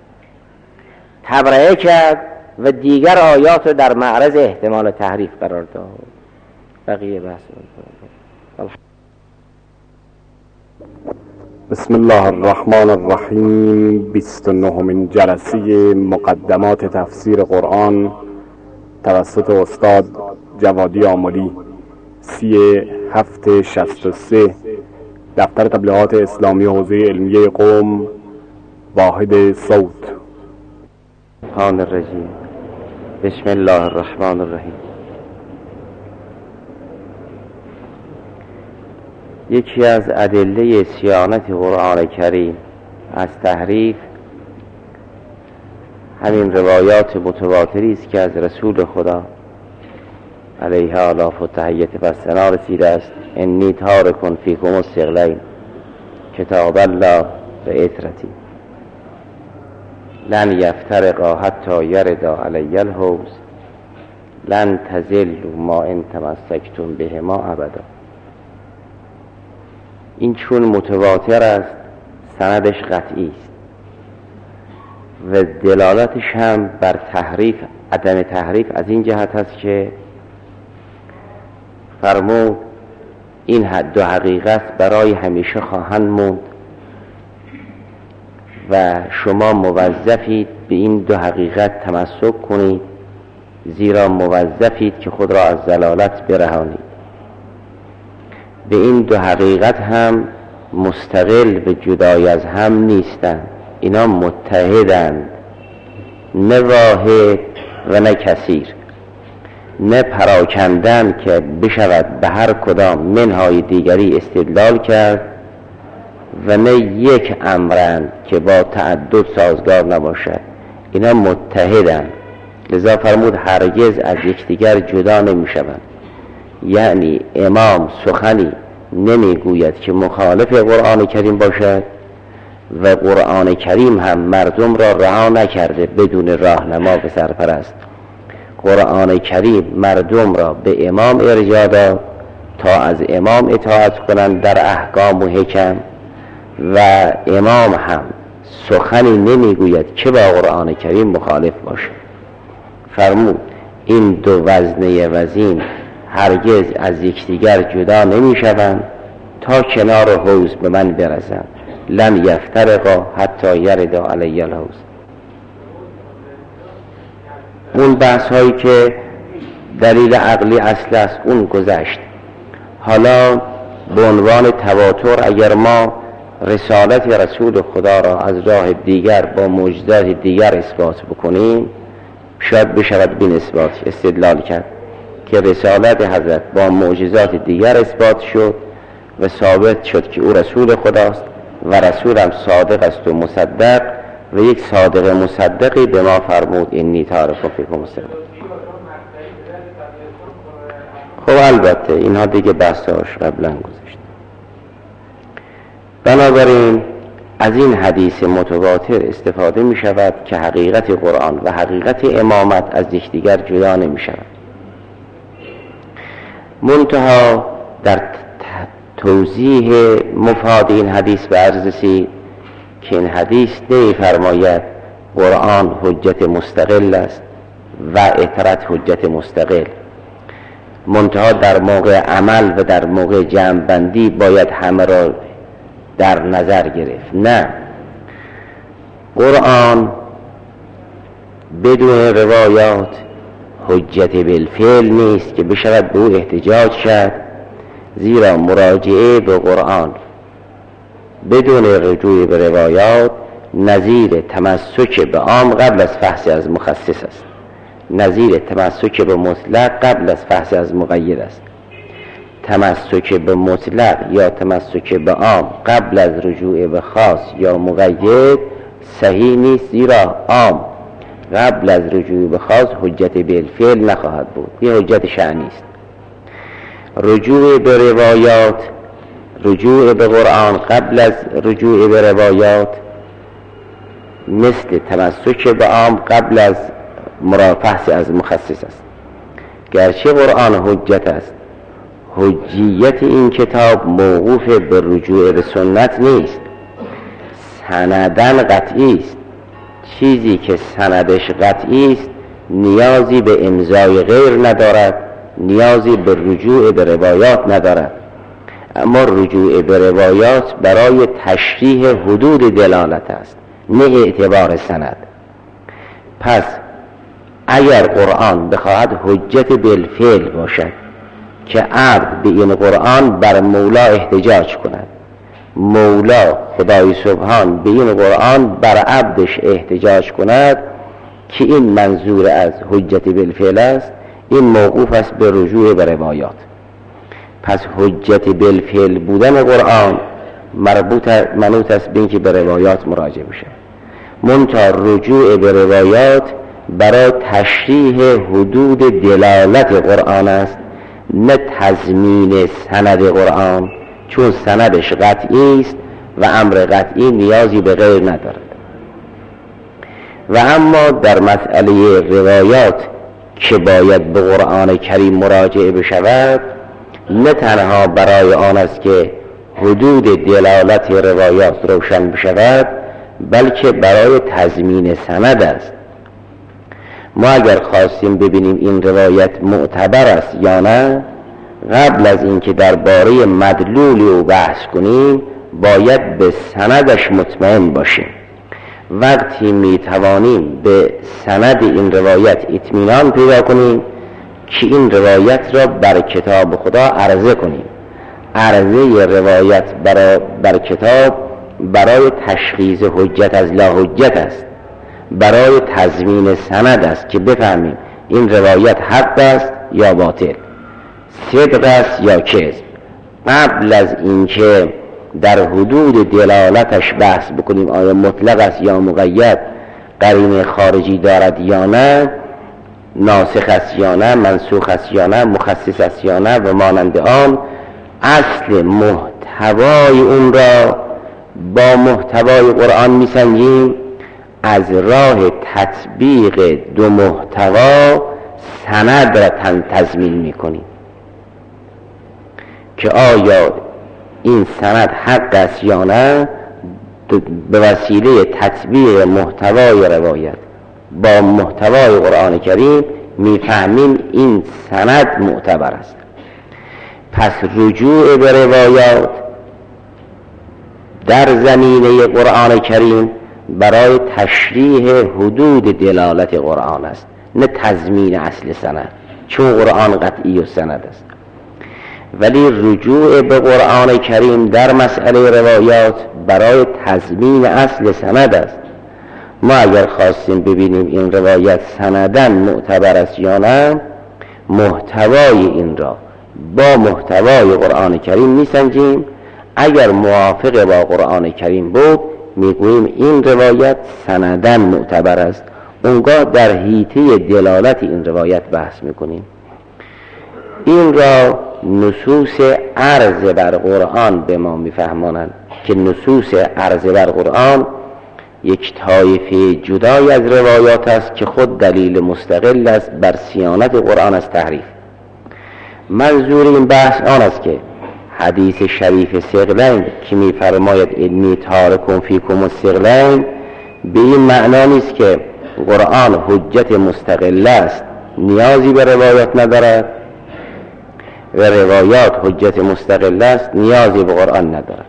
تبرئه کرد و دیگر آیات رو در معرض احتمال تحریف قرار داد. بقیه بحث. بسم الله الرحمن الرحیم. بیست و نهمین جلسه مقدمات تفسیر قرآن توسط استاد جوادی آملی، سی هفت شصت و سه، دفتر تبلیغات اسلامی حوزه علمیه قم، واحد صوت. الرحمن الرحیم. بسم الله الرحمن الرحیم. یکی از ادله صیانت قرآن کریم از تحریف همین روایات متواتری است که از رسول خدا علیه آلاف و تحیت و ثنا رسیده است: انی تارک فیکم الثقلین کتاب الله و اطرتی لن یفترقا حتی یردا علی الحوض لن تزلوا ما ان تمسکتم بهما ابدا. این چون متواتر است سندش قطعی است و دلالتش هم بر تحریف، عدم تحریف از این جهت است که فرمود این دو حقیقت برای همیشه خواهند موند و شما موظفید به این دو حقیقت تمسک کنید، زیرا موظفید که خود را از ضلالت برهانید. به این دو حقیقت هم مستقل به جدای از هم نیستند، اینا متحدند، نه واحد و نه کثیر، نه پراکندن که بشود به هر کدام منهای دیگری استدلال کرد و نه یک امرند که با تعدد سازگار نباشد. اینا متحدند، لذا فرمود هرگز از یکدیگر جدا نمی شوند. یعنی امام سخنی نمی گوید که مخالف قرآن کریم باشد و قرآن کریم هم مردم را رها نکرده بدون راهنما و سرپرست. قرآن کریم مردم را به امام ارجاع داد تا از امام اطاعت کنند در احکام و حکم، و امام هم سخنی نمیگوید که با قرآن کریم مخالف باشد. فرمود این دو وزنه وزین هرگز از یکدیگر جدا نمی شوند تا کنار حوض به من برسند. لن یفترقا حتی یردا علی الحوض. اون بحث هایی که دلیل عقلی اصل است اون گذشت. حالا به عنوان تواتر اگر ما رسالت رسول خدا را از راه دیگر با معجزات دیگر اثبات بکنیم، شاید بشود بین اثبات استدلال کرد که رسالت حضرت با معجزات دیگر اثبات شد و ثابت شد که او رسول خداست و رسول هم صادق است و مصدق، و یک صادق مصدقی به ما فرمود انی تارک فیکم الثقلین. خب البته اینها دیگه بحثاش قبلا گذاشت. بنابراین از این حدیث متواتر استفاده می شود که حقیقت قرآن و حقیقت امامت از یکدیگر جدا نمی شود. منتها در توضیح مفاد این حدیث به عرض رسید که این حدیث نمی فرماید قرآن حجت مستقل است و اطرت حجت مستقل، منتها در موقع عمل و در موقع جمع بندی باید همه را در نظر گرفت. نه، قرآن بدون روایات حجت بالفعل نیست که بشود به او احتجاج کرد، زیرا مراجعه به قرآن بدون رجوع به روایات نظیر تمسک به عام قبل از فحص از مخصص است، نظیر تمسک به مطلق قبل از فحص از مقید است. تمسک به مطلق یا تمسک به عام قبل از رجوع به خاص یا مقید صحیح نیست، زیرا عام قبل از رجوع به خاص حجت بالفعل نخواهد بود، این حجت شأنی است. رجوع به روایات، رجوع به قرآن قبل از رجوع به روایات مثل تمسک به عام قبل از مرافحص از مخصص است. گرچه قرآن حجت است، حجیت این کتاب موقوف به رجوع به سنت نیست، سندن قطعی است. چیزی که سندش قطعی است نیازی به امضای غیر ندارد، نیازی به رجوع به روایات ندارد. اما رجوع به روایات برای تشریح حدود دلالت است، نه اعتبار سند. پس اگر قرآن بخواهد حجت بالفعل باشد که عبد به این قرآن بر مولا احتجاج کند، مولا خدای سبحان به این قرآن بر عبدش احتجاج کند، که این منظور از حجت بالفعل است، این موقوف است به رجوع به روایات. پس حجت بالفعل بودن قرآن مربوط منوط است به اینکه به روایات مراجعه بشه. منتها رجوع به روایات برای تشریح حدود دلالت قرآن است، نه تضمین سند قرآن، چون سندش قطعی است و امر قطعی نیازی به غیر ندارد. و اما در مسئله روایات که باید به قرآن کریم مراجعه بشود، نه تنها برای آن است که حدود دلالت روایات روشن بشود، بلکه برای تضمین سند است. ما اگر خواستیم ببینیم این روایت معتبر است یا نه، قبل از اینکه درباره مدلول او بحث کنیم باید به سندش مطمئن باشیم. وقتی می توانیم به سند این روایت اطمینان پیدا کنیم که این روایت را بر کتاب خدا عرضه کنیم. عرضه روایت برای بر کتاب برای تشخیص حجت از لا حجت است، برای تضمین سند است که بفهمیم این روایت حق است یا باطل، صدق است یا کذب. قبل از اینکه در حدود دلالتش بحث بکنیم آیا مطلق است یا مقید، قرینه خارجی دارد یا نه، ناسخ است یا نه، منسوخ است یا نه، مخصص است یا نه و مانند آن، اصل محتوای اون را با محتوای قرآن میسنجیم. از راه تطبیق دو محتوا سند را تضمین میکنیم که آیا این سند حق است یا نه. به وسیله تطبیق محتوای روایت با محتوای قرآن کریم میفهمیم این سند معتبر است. پس رجوع به روایات در زمینه قرآن کریم برای تشریح حدود دلالت قرآن است، نه تضمین اصل سند، چون قرآن قطعی و سند است. ولی رجوع به قرآن کریم در مسئله روایات برای تضمین اصل سند است. ما اگر خواستیم ببینیم این روایت سندن معتبر است یا نه، محتوای این را با محتوای قرآن کریم میسنجیم. اگر موافق با قرآن کریم بود میگوییم این روایت سندن معتبر است، اونگاه در حیطه دلالت این روایت بحث میکنیم. این را نصوص عرض بر قرآن به ما میفهمانند که نصوص عرض بر قرآن یک طایفه جدای از روایات است که خود دلیل مستقل است بر صیانت قرآن از تحریف. منظور این بحث آن است که حدیث شریف ثقلین که می‌فرماید انی تارکم فیکم الثقلین به این معنا نیست که قرآن حجت مستقل است نیازی به روایات ندارد و روایات حجت مستقل است نیازی به قرآن ندارد،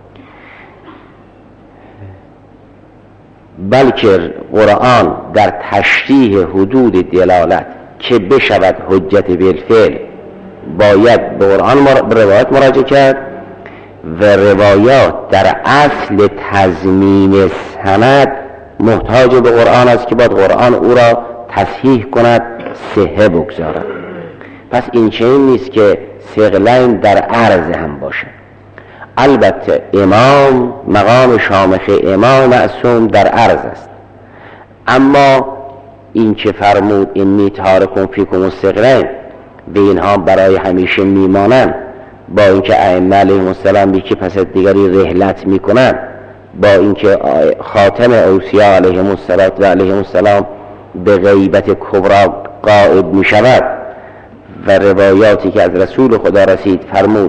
بلکه قرآن در تشریح حدود دلالت که بشود حجت بالفعل باید به قرآن مر... به روایات مراجعه کرد و روایات در اصل تضمین سند محتاج به قرآن است که باید قرآن او را تصحیح کند، صحه بگذارد. پس این چنین نیست که ثقلین در عرض هم باشه. البته امام مقام شامخ امام معصوم در عرض است، اما این که فرمود انی تارکم فیکم الثقلین به اینها برای همیشه میمانند، با اینکه ائمه علیهم السلام یکی پس دیگری رحلت میکنند، با اینکه خاتم اوصیا علیهم السلام و علیهم السلام به غیبت کبرا غائب میشود و روایاتی که از رسول خدا رسید فرمود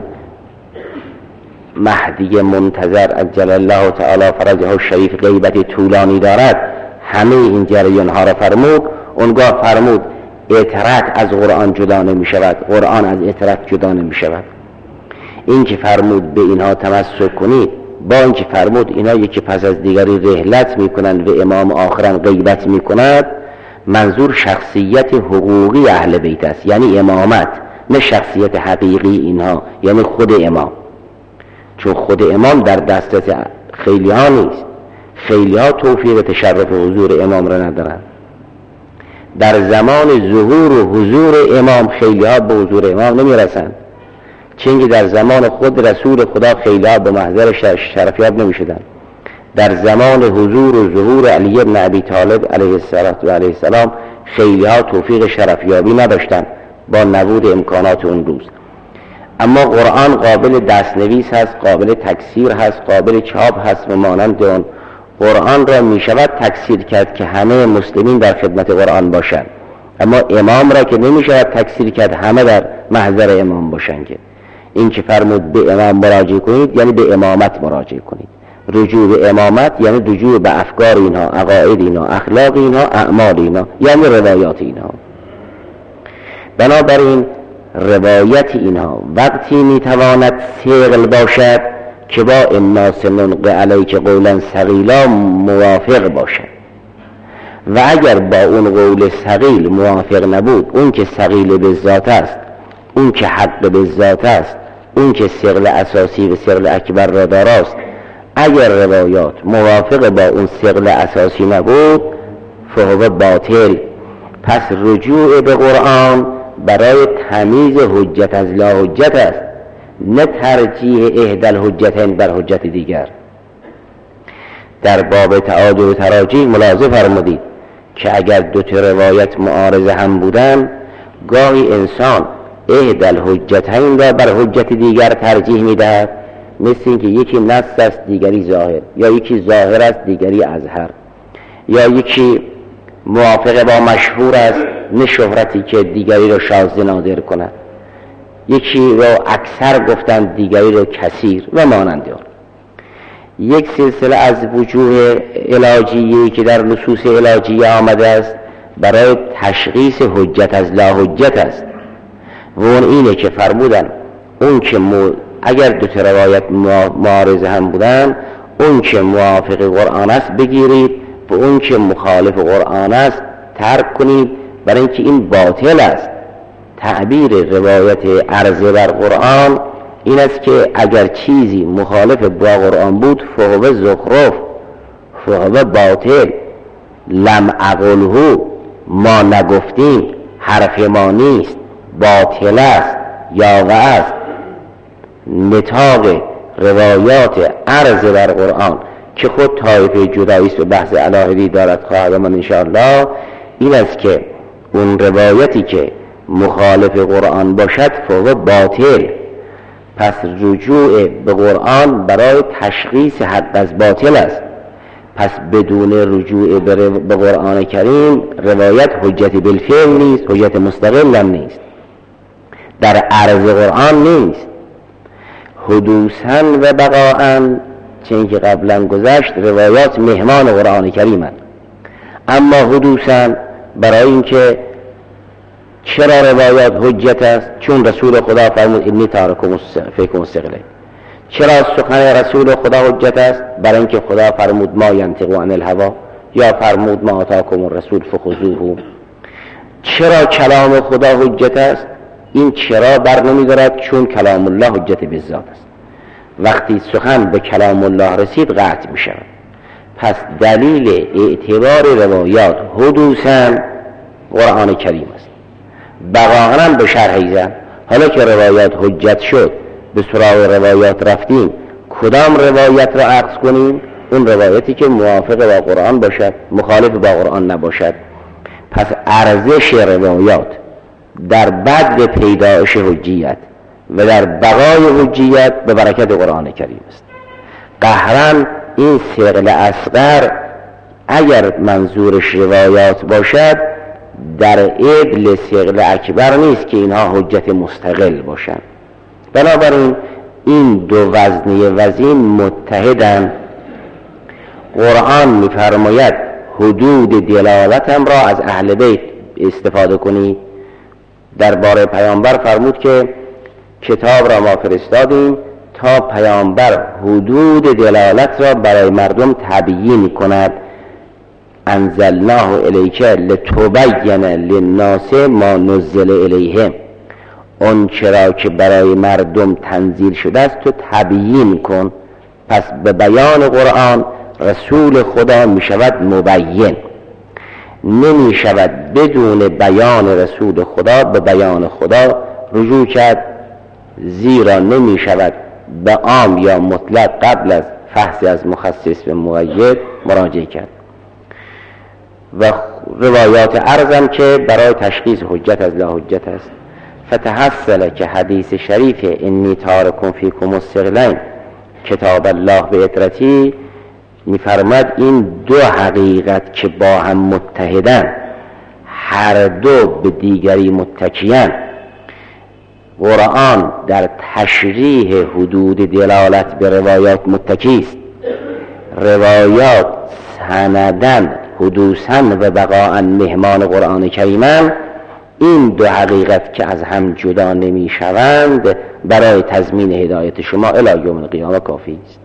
مهدی منتظر عجل الله تعالی فرجه الشریف غیبت طولانی دارد، همه این جریان ها را فرمود. اونگاه فرمود اطرت از قرآن جدا نمی شود، قرآن از اطرت جدا نمی شود. این که فرمود به اینها تمسک کنید، با این که فرمود اینا یکی پس از دیگری رحلت می کنند و امام آخرا غیبت می کند، منظور شخصیت حقوقی اهل بیت است، یعنی امامت، نه شخصیت حقیقی اینها، یعنی خود امام. چون خود امام در دسترس خیلی ها نیست، خیلی ها توفیق تشرف حضور امام را ندارند. در زمان ظهور و حضور امام خیلی ها به حضور امام نمی رسند، چنگه در زمان خود رسول خدا خیلی ها به محضر شرفیاب نمی شدند. در زمان حضور و ظهور علی ابن ابی طالب علیه السلام خیلی ها توفیق شرفیابی نداشتند با نبود امکانات اون روز. اما قرآن قابل دستنویس هست، قابل تکثیر هست، قابل چاپ هست و مانند اون قرآن را می شود تکثیر کرد که همه مسلمین در خدمت قرآن باشند، اما امام را که نمی شود تکثیر کرد همه در محضر امام باشند. که این که فرمود به امام مراجعه کنید یعنی به امامت مراجعه کنید. رجوع به امامت یعنی رجوع به افکار اینها، عقاید اینها، اخلاق اینها، اعمال اینها، یعنی روایات اینها. بنابراین روایت اینها وقتی میتواند ثقل باشد که با انا سنلقی علیک قولا ثقیلا موافق باشد، و اگر با اون قول ثقیل موافق نبود، اون که ثقیل به ذات است، اون که حق به ذات است، اون که ثقل اساسی و ثقل اکبر را داراست، اگر روایات موافق با اون ثقل اساسی نبود فهو باطل. پس رجوع به قرآن برای تمیز حجت از لا حجت است، نه ترجیح احدى الحجتین بر حجت دیگر. در باب تعادل و تراجیح ملاحظه فرمودید که اگر دو تا روایت معارض هم بودن، گاهی انسان احدى الحجتین را بر حجت دیگر ترجیح میدهد، مثل اینکه یکی نص است دیگری ظاهر، یا یکی ظاهر است دیگری اظهر، یا یکی موافق با مشهور است نه شهرتی که دیگری را شاذ نادر کند، یکی را اکثر گفتند دیگری را کثیر و مانند آن. یک سلسله از وجوه علاجیه‌ای که در نصوص علاجیه آمده است برای تشخیص حجت از لا حجت است، و اون اینه که فرمودن اون که مو... اگر دو تا روایت معارض هم بودن، اون که موافق قرآن است بگیرید و اون که مخالف قرآن است ترک کنید، برای اینکه این باطل است. تعبیر روایت عرض بر قرآن این است که اگر چیزی مخالف با قرآن بود فهو زخرف، فهو باطل، لم اقله، ما نگفتیم، حرف ما نیست، باطل است، یاغه است. نطاق روایات عرض بر قرآن که خود طایفه جدایی است و بحث علاهدی دارد خواهد من انشاءالله، این است که اون روایتی که مخالف قرآن باشد فهو باطل. پس رجوع به قرآن برای تشخیص حق از باطل است. پس بدون رجوع به قرآن کریم روایت حجت بالفعل نیست، حجت مستقل هم نیست، در عرض قرآن نیست. حدوثاً و بقاءً چون که قبلا گذشت روایات مهمان قرآن کریم هست. اما حدوثاً برای اینکه چرا روایات حجت است؟ چون رسول خدا فرمود انی تارکم فیکم الثقلین. چرا سخن رسول خدا حجت است؟ برای اینکه خدا فرمود ما ینطق عن الهوی، یا فرمود ما آتاکم الرسول فخذوه. چرا کلام خدا حجت است؟ این چرا بر نمی‌دارد چون کلام الله حجت بالذات است. وقتی سخن به کلام الله رسید قطع می‌شود. پس دلیل اعتبار روایات حدوثاً قرآن کریم است. بقاءً به شرح ایزن. حالا که روایات حجت شد به سراغ روایات رفتیم، کدام روایت را اخذ کنیم؟ اون روایتی که موافق با قرآن باشد، مخالف با قرآن نباشد. پس ارزش روایات در بدء پیدایش حجیت و در بقای حجیت به برکت قرآن کریم است. قهراً این ثقل اصغر اگر منظورش روایات باشد در عدل ثقل اکبر نیست که اینها حجت مستقل باشند. بنابراین این دو وزنی وزین متحدن. قرآن می‌فرماید حدود دلالتم را از اهل بیت استفاده کنید. درباره پیامبر فرمود که کتاب را ما فرستادیم تا پیامبر حدود دلالت را برای مردم تبیین کند. انزلناه الیک لتبین للناس ما نزل الیهم. اون چرا که برای مردم تنزیل شده است تو تبیین کن. پس به بیان قرآن رسول خدا می شود مبین، نمی شود بدون بیان رسول خدا به بیان خدا رجوع کرد، زیرا نمی شود به عام یا مطلق قبل از فحص از مخصص به مقید مراجعه کرد. و روایات ارزم که برای تشخیص حجت از لا حجت است. فتحصل که حدیث شریف انی تارکم فیکم الثقلین کتاب الله به اطرتی می‌فرماد این دو حقیقت که با هم متحدن، هر دو به دیگری متکیان. قرآن در تشریح حدود دلالت به روایات متکی است. روایات سندن حدوثاً و بقاءً مهمان قرآن کریمان. این دو حقیقت که از هم جدا نمی شوند برای تضمین هدایت شما الی یوم القیامه کافی است.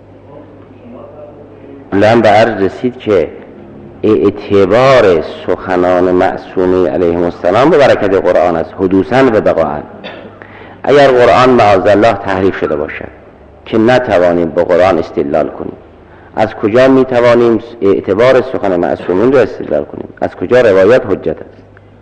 لام به عرض رسید که اعتبار سخنان معصومین علیهم السلام به برکت قرآن است، حدوثاً و بقاءً. اگر قرآن معاذالله تحریف شده باشد که نتوانیم با قرآن استدلال کنیم، از کجا می توانیم اعتبار سخن معصومین را استدلال کنیم؟ از کجا روایات حجت است؟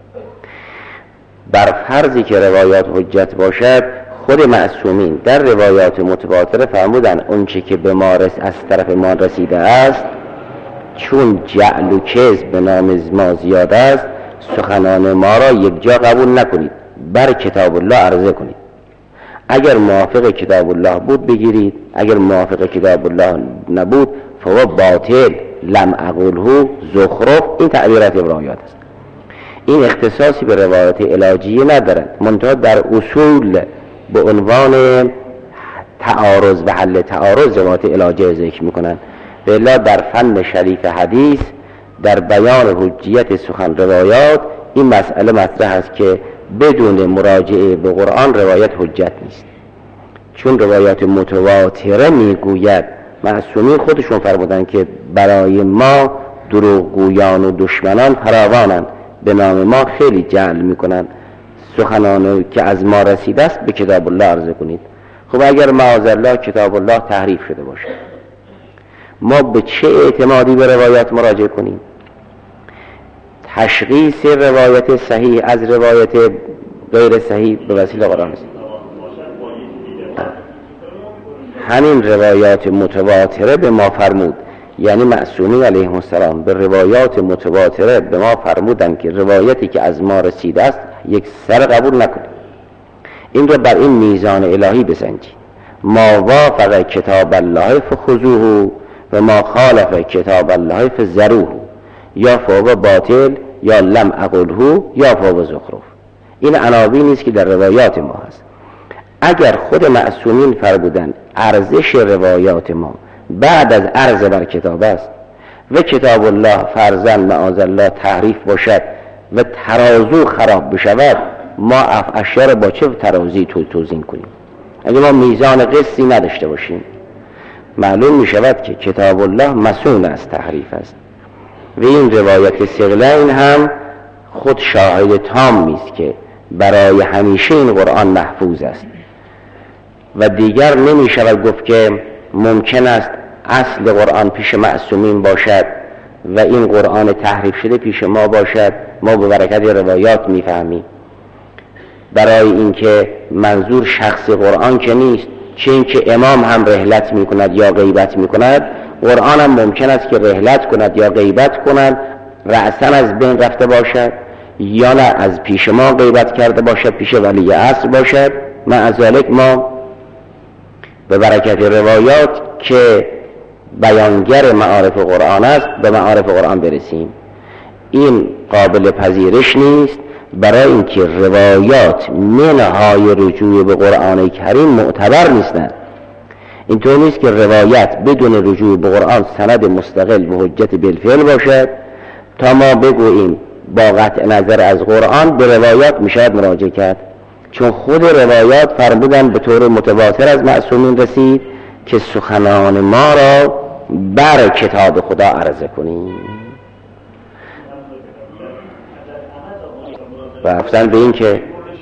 بر فرضی که روایات حجت باشد، خود معصومین در روایات متواتره فرمودن اونچه که به ما رس از طرف ما رسیده است چون جعل و کذب به نام ما زیاده است، سخنان ما را یک جا قبول نکنید، بر کتاب الله عرضه کنید. اگر موافق کتاب الله بود بگیرید، اگر موافق کتاب الله نبود فهو باطل، لم اقوله زخرف. این تعبیرات روایات است. این اختصاصی به روایات علاجیه ندارد، منتها در اصول به عنوان تعارض و حل تعارض روایات علاجیه ذکر میکنند. بلا در فن شریف حدیث در بیان حجیت سخن روایات این مسئله مطرح است که بدون مراجعه به قرآن روایت حجت نیست. چون روایات متواتره میگوید، معصومین خودشون فرمودن که برای ما دروغگویان و دشمنان فراوانند، به نام ما خیلی جعل میکنند، سخنان که از ما رسیده است به کتاب الله عرضه کنید. خب اگر معاذالله کتاب الله تحریف شده باشه، ما به چه اعتمادی به روایات مراجعه کنیم؟ تشخیص روایت صحیح از روایت غیر صحیح به وسیله قرآن است. همین روایات متواتره به ما فرمود، یعنی معصومین علیهم السلام به روایات متواتره به ما فرمودن که روایتی که از ما رسیده است یک سر قبول نکنید. این رو بر این میزان الهی بسنجید. ما وافق کتاب الله فخذوه و ما خالف کتاب الله فذروه، یا فوق باطل یا لم اقله یا فوق زخرف. این عناوینی است که در روایات ما هست. اگر خود معصومین فرمودند ارزش روایات ما بعد از عرض بر کتاب است و کتاب الله فرضاً معاذ الله تحریف باشد و ترازو خراب بشود، ما اشیاء را با چه ترازی توزین کنیم؟ اگر ما میزان قسطی نداشته باشیم، معلوم می شود که کتاب الله مسئول از تحریف است. و این روایت ثقلین هم خود شاهد تامی است که برای همیشه این قرآن محفوظ است و دیگر نمی شود گفت که ممکن است اصل قرآن پیش معصومین باشد و این قرآن تحریف شده پیش ما باشد. ما به برکت روایات می فهمیم. برای اینکه منظور شخص قرآن که نیست، چه اینکه امام هم رحلت می کند یا غیبت می کند، قرآن هم ممکن است که رحلت کند یا غیبت کند، رأساً از بین رفته باشد یا نه از پیش ما غیبت کرده باشد، پیش ولی عصر باشد. مع ذلک ما به برکت روایات که بیانگر معارف قرآن است به معارف قرآن برسیم. این قابل پذیرش نیست، برای اینکه روایات منهای رجوع به قرآن کریم معتبر نیستند. اینطور نیست که روایت بدون رجوع به قرآن سند مستقل و حجت بالفعل باشد تا ما بگوییم با قطع نظر از قرآن به روایات میشود مراجعه کرد، چون خود روایات فرمودن به طور متواتر از معصومین رسید که سخنان ما را بر کتاب خدا عرضه کنیم. و افزن به این که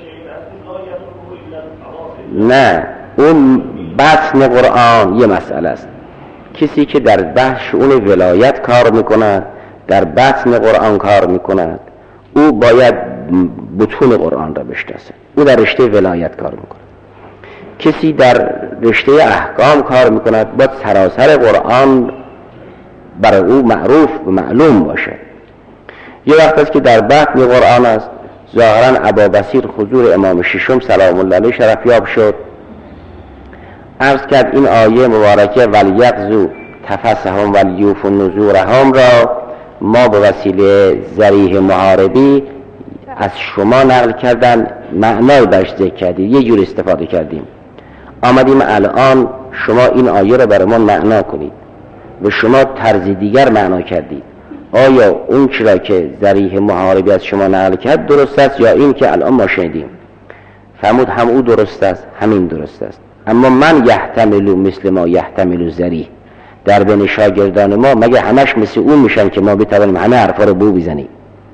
نه، اون بطن قرآن یه مسئله است. کسی که در بحث شؤون ولایت کار میکند، در بطن قرآن کار میکند، او باید بطون قرآن را بشناسه. او در رشته ولایت کار میکند. کسی در رشته احکام کار میکند، باید سراسر قرآن برای او معروف و معلوم باشد. یه وقت است که در بطن قرآن است. ظاهرا ابابصیر حضور امام ششم سلام الله علیه شرفیاب شد، عرض کرد این آیه مبارکه ولیقضوا تفثهم ولیوفوا نذورهم را ما به وسیله ذریح محاربی از شما نقل کردن، معنای برش ذکر کردید، یه جور استفاده کردیم. آمدیم الان شما این آیه را برای ما معنا کنید و شما طرز دیگر معنا کردید. آیا اون چرا که ذریح محاربی از شما نقل کرد درست است یا این که الان ما شنیدیم؟ فرمود هم او درست است، همین درست است، اما من یحتملو مثل ما یحتملو ذریح، در بین شاگردان ما مگه همش مثل اون میشن که ما بتوانیم همه حرفا رو بو بزنیم؟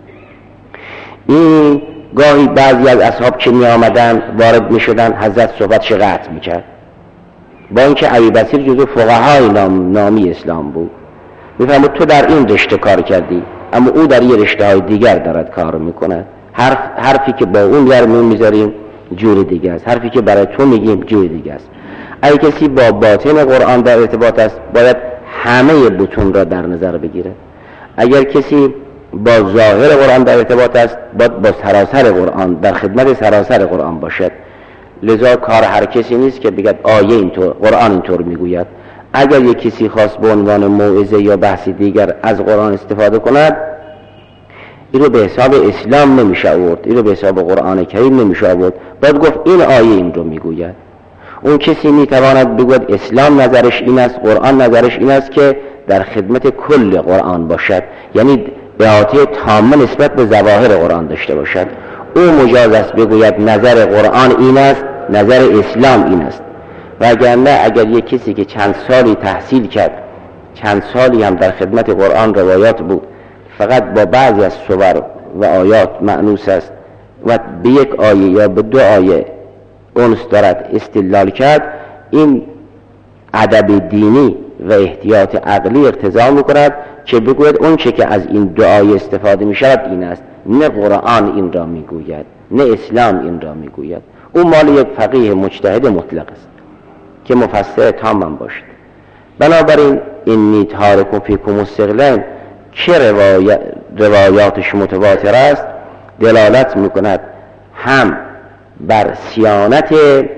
این گاهی بعضی از اصحاب که می آمدن وارد می شدن حضرت صحبتش قطع می کرد، با اینکه ابوبصیر جزو فقهای نام نامی اسلام بود. می فرمود تو در این رشته کار کردی، اما او در یه رشته های دیگر دارد کار می کند. حرف حرفی که با اون یارمون میذاریم جور دیگه است، حرفی که برای تو میگیم جور دیگه است. اگه کسی با باطن قرآن در ارتباط است باید همه بطون را در نظر بگیره. اگر کسی با ظاهر قرآن در ارتباط است باید با سراسر قرآن در خدمت سراسر قرآن باشد. لذا کار هر کسی نیست که بگه آیه اینطور قرآن اینطور میگوید. اگر یک کسی خواست به عنوان موعظه یا بحثی دیگر از قرآن استفاده کند، این رو به حساب اسلام نمیشه آورد، این رو به حساب قرآن کریم نمیشه آورد. باید گفت این آیه این رو میگوید. اون کسی میتواند بگوید اسلام نظرش این است، قرآن نظرش این است که در خدمت کل قرآن باشد، یعنی احاطه تامه نسبت به ظواهر قرآن داشته باشد. او مجاز است بگوید نظر قرآن این است، نظر اسلام این است. و اگر نه، اگر یک کسی که چند سالی تحصیل کرد، چند سالی هم در خدمت قرآن روایات بود، فقط با بعضی از صور و آیات مأنوس است و به یک آیه یا به دو آیه اونس دارد استدلال کرد، این ادب دینی و احتیاط عقلی اقتضا میکند که بگوید اون چه که از این دو آیه استفاده میشود این است، نه قرآن این را میگوید، نه اسلام این را میگوید. اون مال یک فقیه مجتهد مطلق است که مفسر تام باشد. بنابراین این تارکم فیکم الثقلین که روایت روایاتش متواتر است، دلالت میکند هم بر صیانت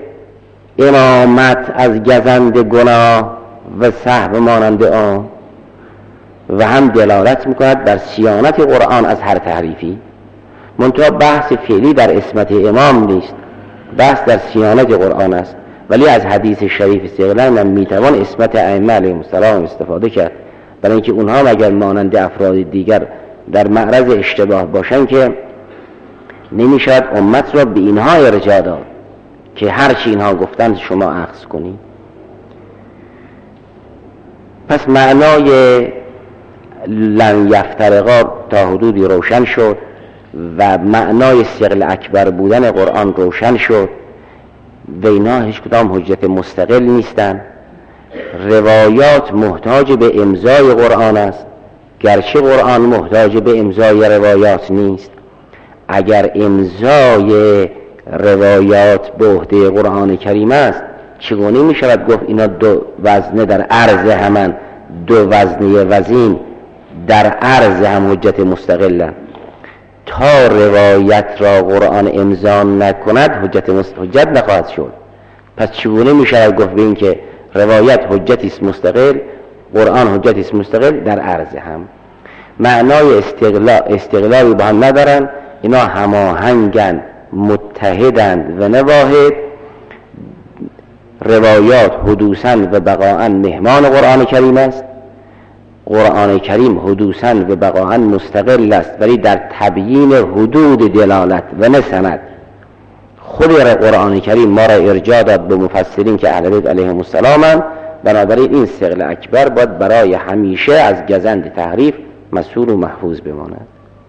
امامت از گزند گناه و سهو مانند آن و هم دلالت میکند بر صیانت قرآن از هر تحریفی. منتها بحث فعلی در عصمت امام نیست، بحث در صیانت قرآن است. ولی از حدیث شریف استقلال هم میتوان عصمت ائمه علیهم السلام استفاده کرد، برای اینکه اونها اگر مانند افراد دیگر در معرض اشتباه باشند که نمیشود امت را به اینها ارجاع داد که هرچی اینها گفتند شما اخذ کنید. پس معنای لن یفترقا تا حدودی روشن شد و معنای ثقل اکبر بودن قرآن روشن شد و اینا هیچ کدام حجت مستقل نیستن. روایات محتاج به امضای قرآن است، گرچه قرآن محتاج به امضای روایات نیست. اگر امضای روایات به عهده قرآن کریم است، چگونه می شود گفت اینا دو وزنه در عرض همان، دو وزنه وزین در عرض هم حجت مستقلن؟ تا روایت را قرآن امضا نکند حجت حجت نخواهد شد. پس چگونه می شود گفت به این که روایت حجتی است مستقل، قرآن حجتی است مستقل در عرض هم؟ معنای استقلال استقلالی با هم ندارن، اینا هماهنگن، متحدند و نواحد. روایات حدوثاً و بقاءً مهمان قرآن کریم است، قرآن کریم حدوثاً و بقاءً مستقل است، ولی در تبیین حدود دلالت و نه سند. خود قرآن کریم ما را ارجاع داد به مفسرین که اهل بیت علیهم السلام، بنابراین این ثقل اکبر باید برای همیشه از گزند تحریف مسئول و محفوظ بماند.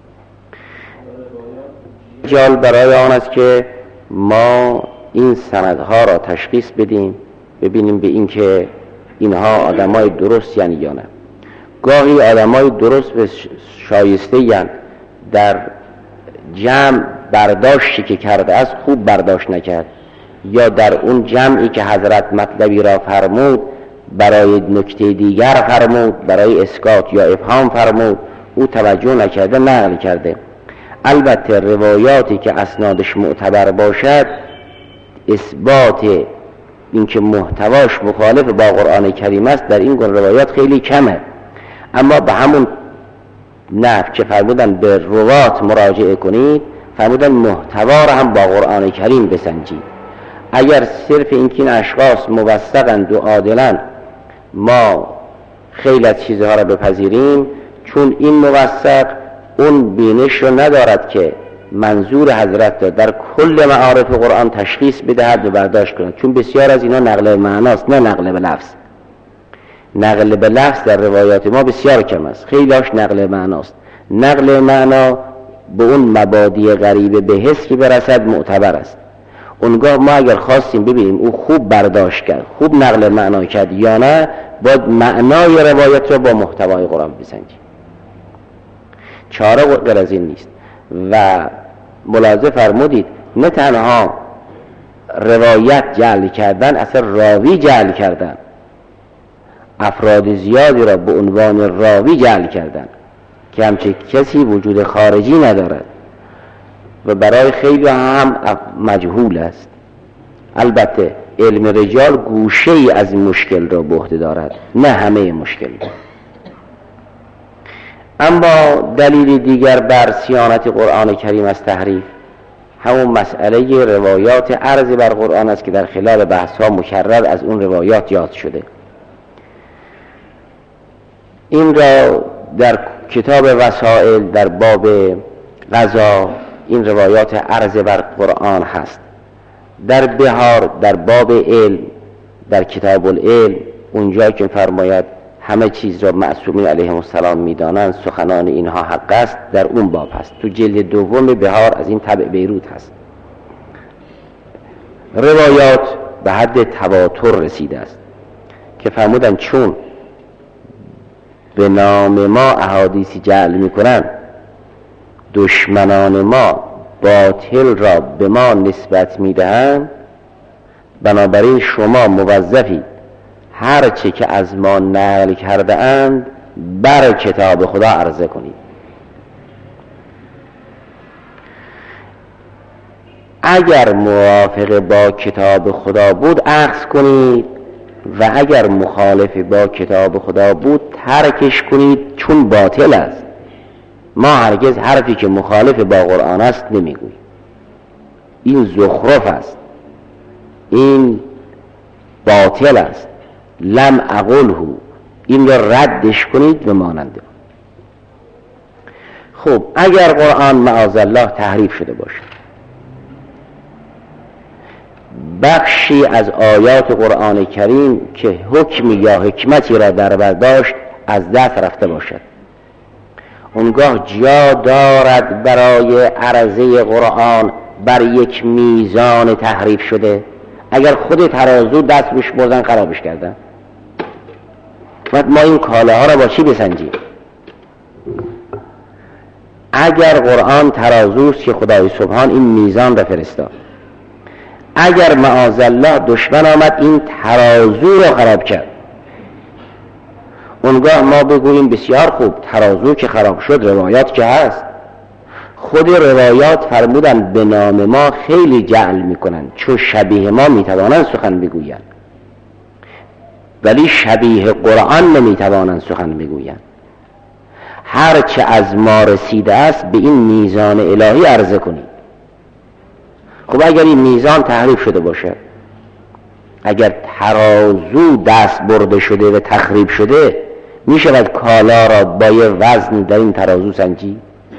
جال برای آن است که ما این سندها را تشخیص بدیم، ببینیم به این که اینها آدمای درست یعنی یا نه. گاهی آدمای درست و شایسته یعنی در جمع برداشتی که کرده است خوب برداشت نکرد، یا در اون جمعی که حضرت مطلبی را فرمود برای نکته دیگر فرمود، برای اسکات یا افهام فرمود، او توجه نکرده، نقل کرده. البته روایاتی که اسنادش معتبر باشد، اثبات اینکه محتواش مخالف با قرآن کریم است در این گونه روایات خیلی کمه. اما به همون نحو که فرمودن به روات مراجعه کنید، فرمودن محتوا را هم با قرآن کریم بسنجید. اگر صرف اینکه این اشخاص موثقند و عادلند ما خیلی از چیزها را بپذیریم، چون این موثق اون بینش رو ندارد که منظور حضرت را در کل معارف قرآن تشخیص بدهد و برداشت کند، چون بسیار از اینا نقل معناست نه نقل به لفظ. نقل به لفظ در روایات ما بسیار کم است، خیلیش نقل معناست. نقل معنا به اون مبادی غریبه به حس که برسد معتبر است. اونگاه ما اگر خواستیم ببینیم او خوب برداشت کرد، خوب نقل معنا کرد یا نه، باید معنای روایت را با محتوای قرآن بسنجیم. چاره غیر از این نیست. و ملاحظه فرمودید نه تنها روایت جعل کردن، اصلا راوی جعل کردن، افراد زیادی را به عنوان راوی جعل کردن که همچه کسی وجود خارجی ندارد و برای خیلی هم مجهول است. البته علم رجال گوشه ای از این مشکل را به عهده دارد، نه همه مشکل. اما دلیل دیگر بر صیانت قرآن کریم از تحریف همون مسئله روایات عرض بر قرآن است که در خلال بحث ها مکرر از اون روایات یاد شده. این را در کتاب وسائل در باب قضا این روایات عرض بر قرآن هست. در بهار در باب علم در کتاب العلم اونجا که فرماید همه چیز را معصومین علیهم السلام میدانند، سخنان اینها حق است، در اون باب هست. تو جلد دوم بهار از این طبع بیروت هست. روایات به حد تواتر رسیده است که فرمودن چون به نام ما احادیثی جعل میکنن، دشمنان ما باطل را به ما نسبت میدهند، بنابراین شما موظفید هر چه که از ما نقل کرده اند بر کتاب خدا عرضه کنید. اگر موافق با کتاب خدا بود اخذ کنید و اگر مخالف با کتاب خدا بود ترکش کنید، چون باطل است. ما هرگز حرفی که مخالف با قرآن است نمیگوییم. این زخرف است، این باطل است، لم اقله، این را ردش کنید و ماننده. خب اگر قرآن معاذالله تحریف شده باشد، بخشی از آیات قرآن کریم که حکم یا حکمتی را در بر داشت از دست رفته باشد، اونگاه جا دارد برای عرضه قرآن بر یک میزان تحریف شده. اگر خود ترازو دست روش بردن خرابش کردن، بعد ما این کالاها را با چی بسنجیم؟ اگر قرآن ترازوست که خدای سبحان این میزان را فرستاد، اگر معاذالله دشمن آمد این ترازو را خراب کرد، اونگاه ما بگوییم بسیار خوب، ترازو که خراب شد روایات که هست. خود روایات فرمودن به نام ما خیلی جعل میکنن، چون شبیه ما میتوانن سخن بگوین، ولی شبیه قرآن نمیتوانن سخن بگوین. هرچه از ما رسیده است به این میزان الهی عرضه کنید. خب اگر این میزان تحریف شده باشه، اگر ترازو دست برده شده و تخریب شده، می شود کالا را با یه وزن در این ترازو سنجی؟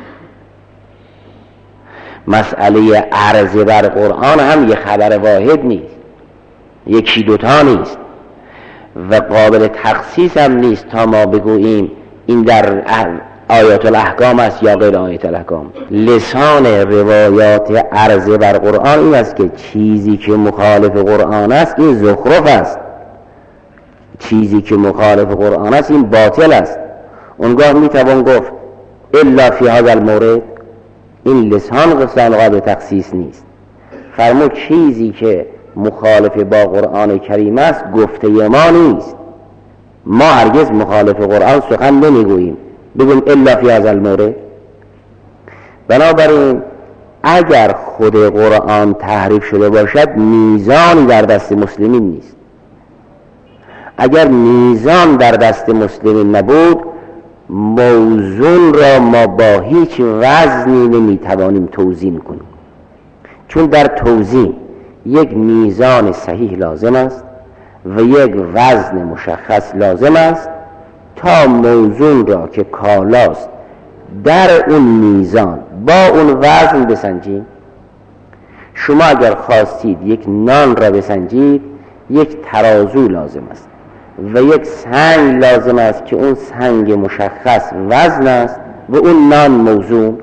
مسئله عرضه بر قرآن هم یه خبر واحد نیست، یکی دوتا نیست و قابل تخصیص هم نیست تا ما بگوییم این در آیات الاحکام است یا غیر آیات الاحکام. لسان روایات عرضه بر قرآن این است که چیزی که مخالف قرآن است این زخرف است، چیزی که مخالف قرآن است این باطل است. اونگاه میتوان گفت الا فی هذا المورد، این لسان قصان قابل تخصیص نیست. فرمود چیزی که مخالف با قرآن کریم است گفته ما نیست، ما هرگز مخالف قرآن سخن نمیگوییم، بگویم الا فی هذا المورد. بنابراین اگر خود قرآن تحریف شده باشد میزانی در دست مسلمین نیست. اگر میزان در دست مسلمین نبود، موزون را ما با هیچ وزنی نمیتوانیم توزین کنیم، چون در توزین یک میزان صحیح لازم است و یک وزن مشخص لازم است تا موزون را که کالاست در اون میزان با اون وزن بسنجیم. شما اگر خواستید یک نان را بسنجید، یک ترازو لازم است و یک سنگ لازم است که اون سنگ مشخص وزن است و اون نان موزون.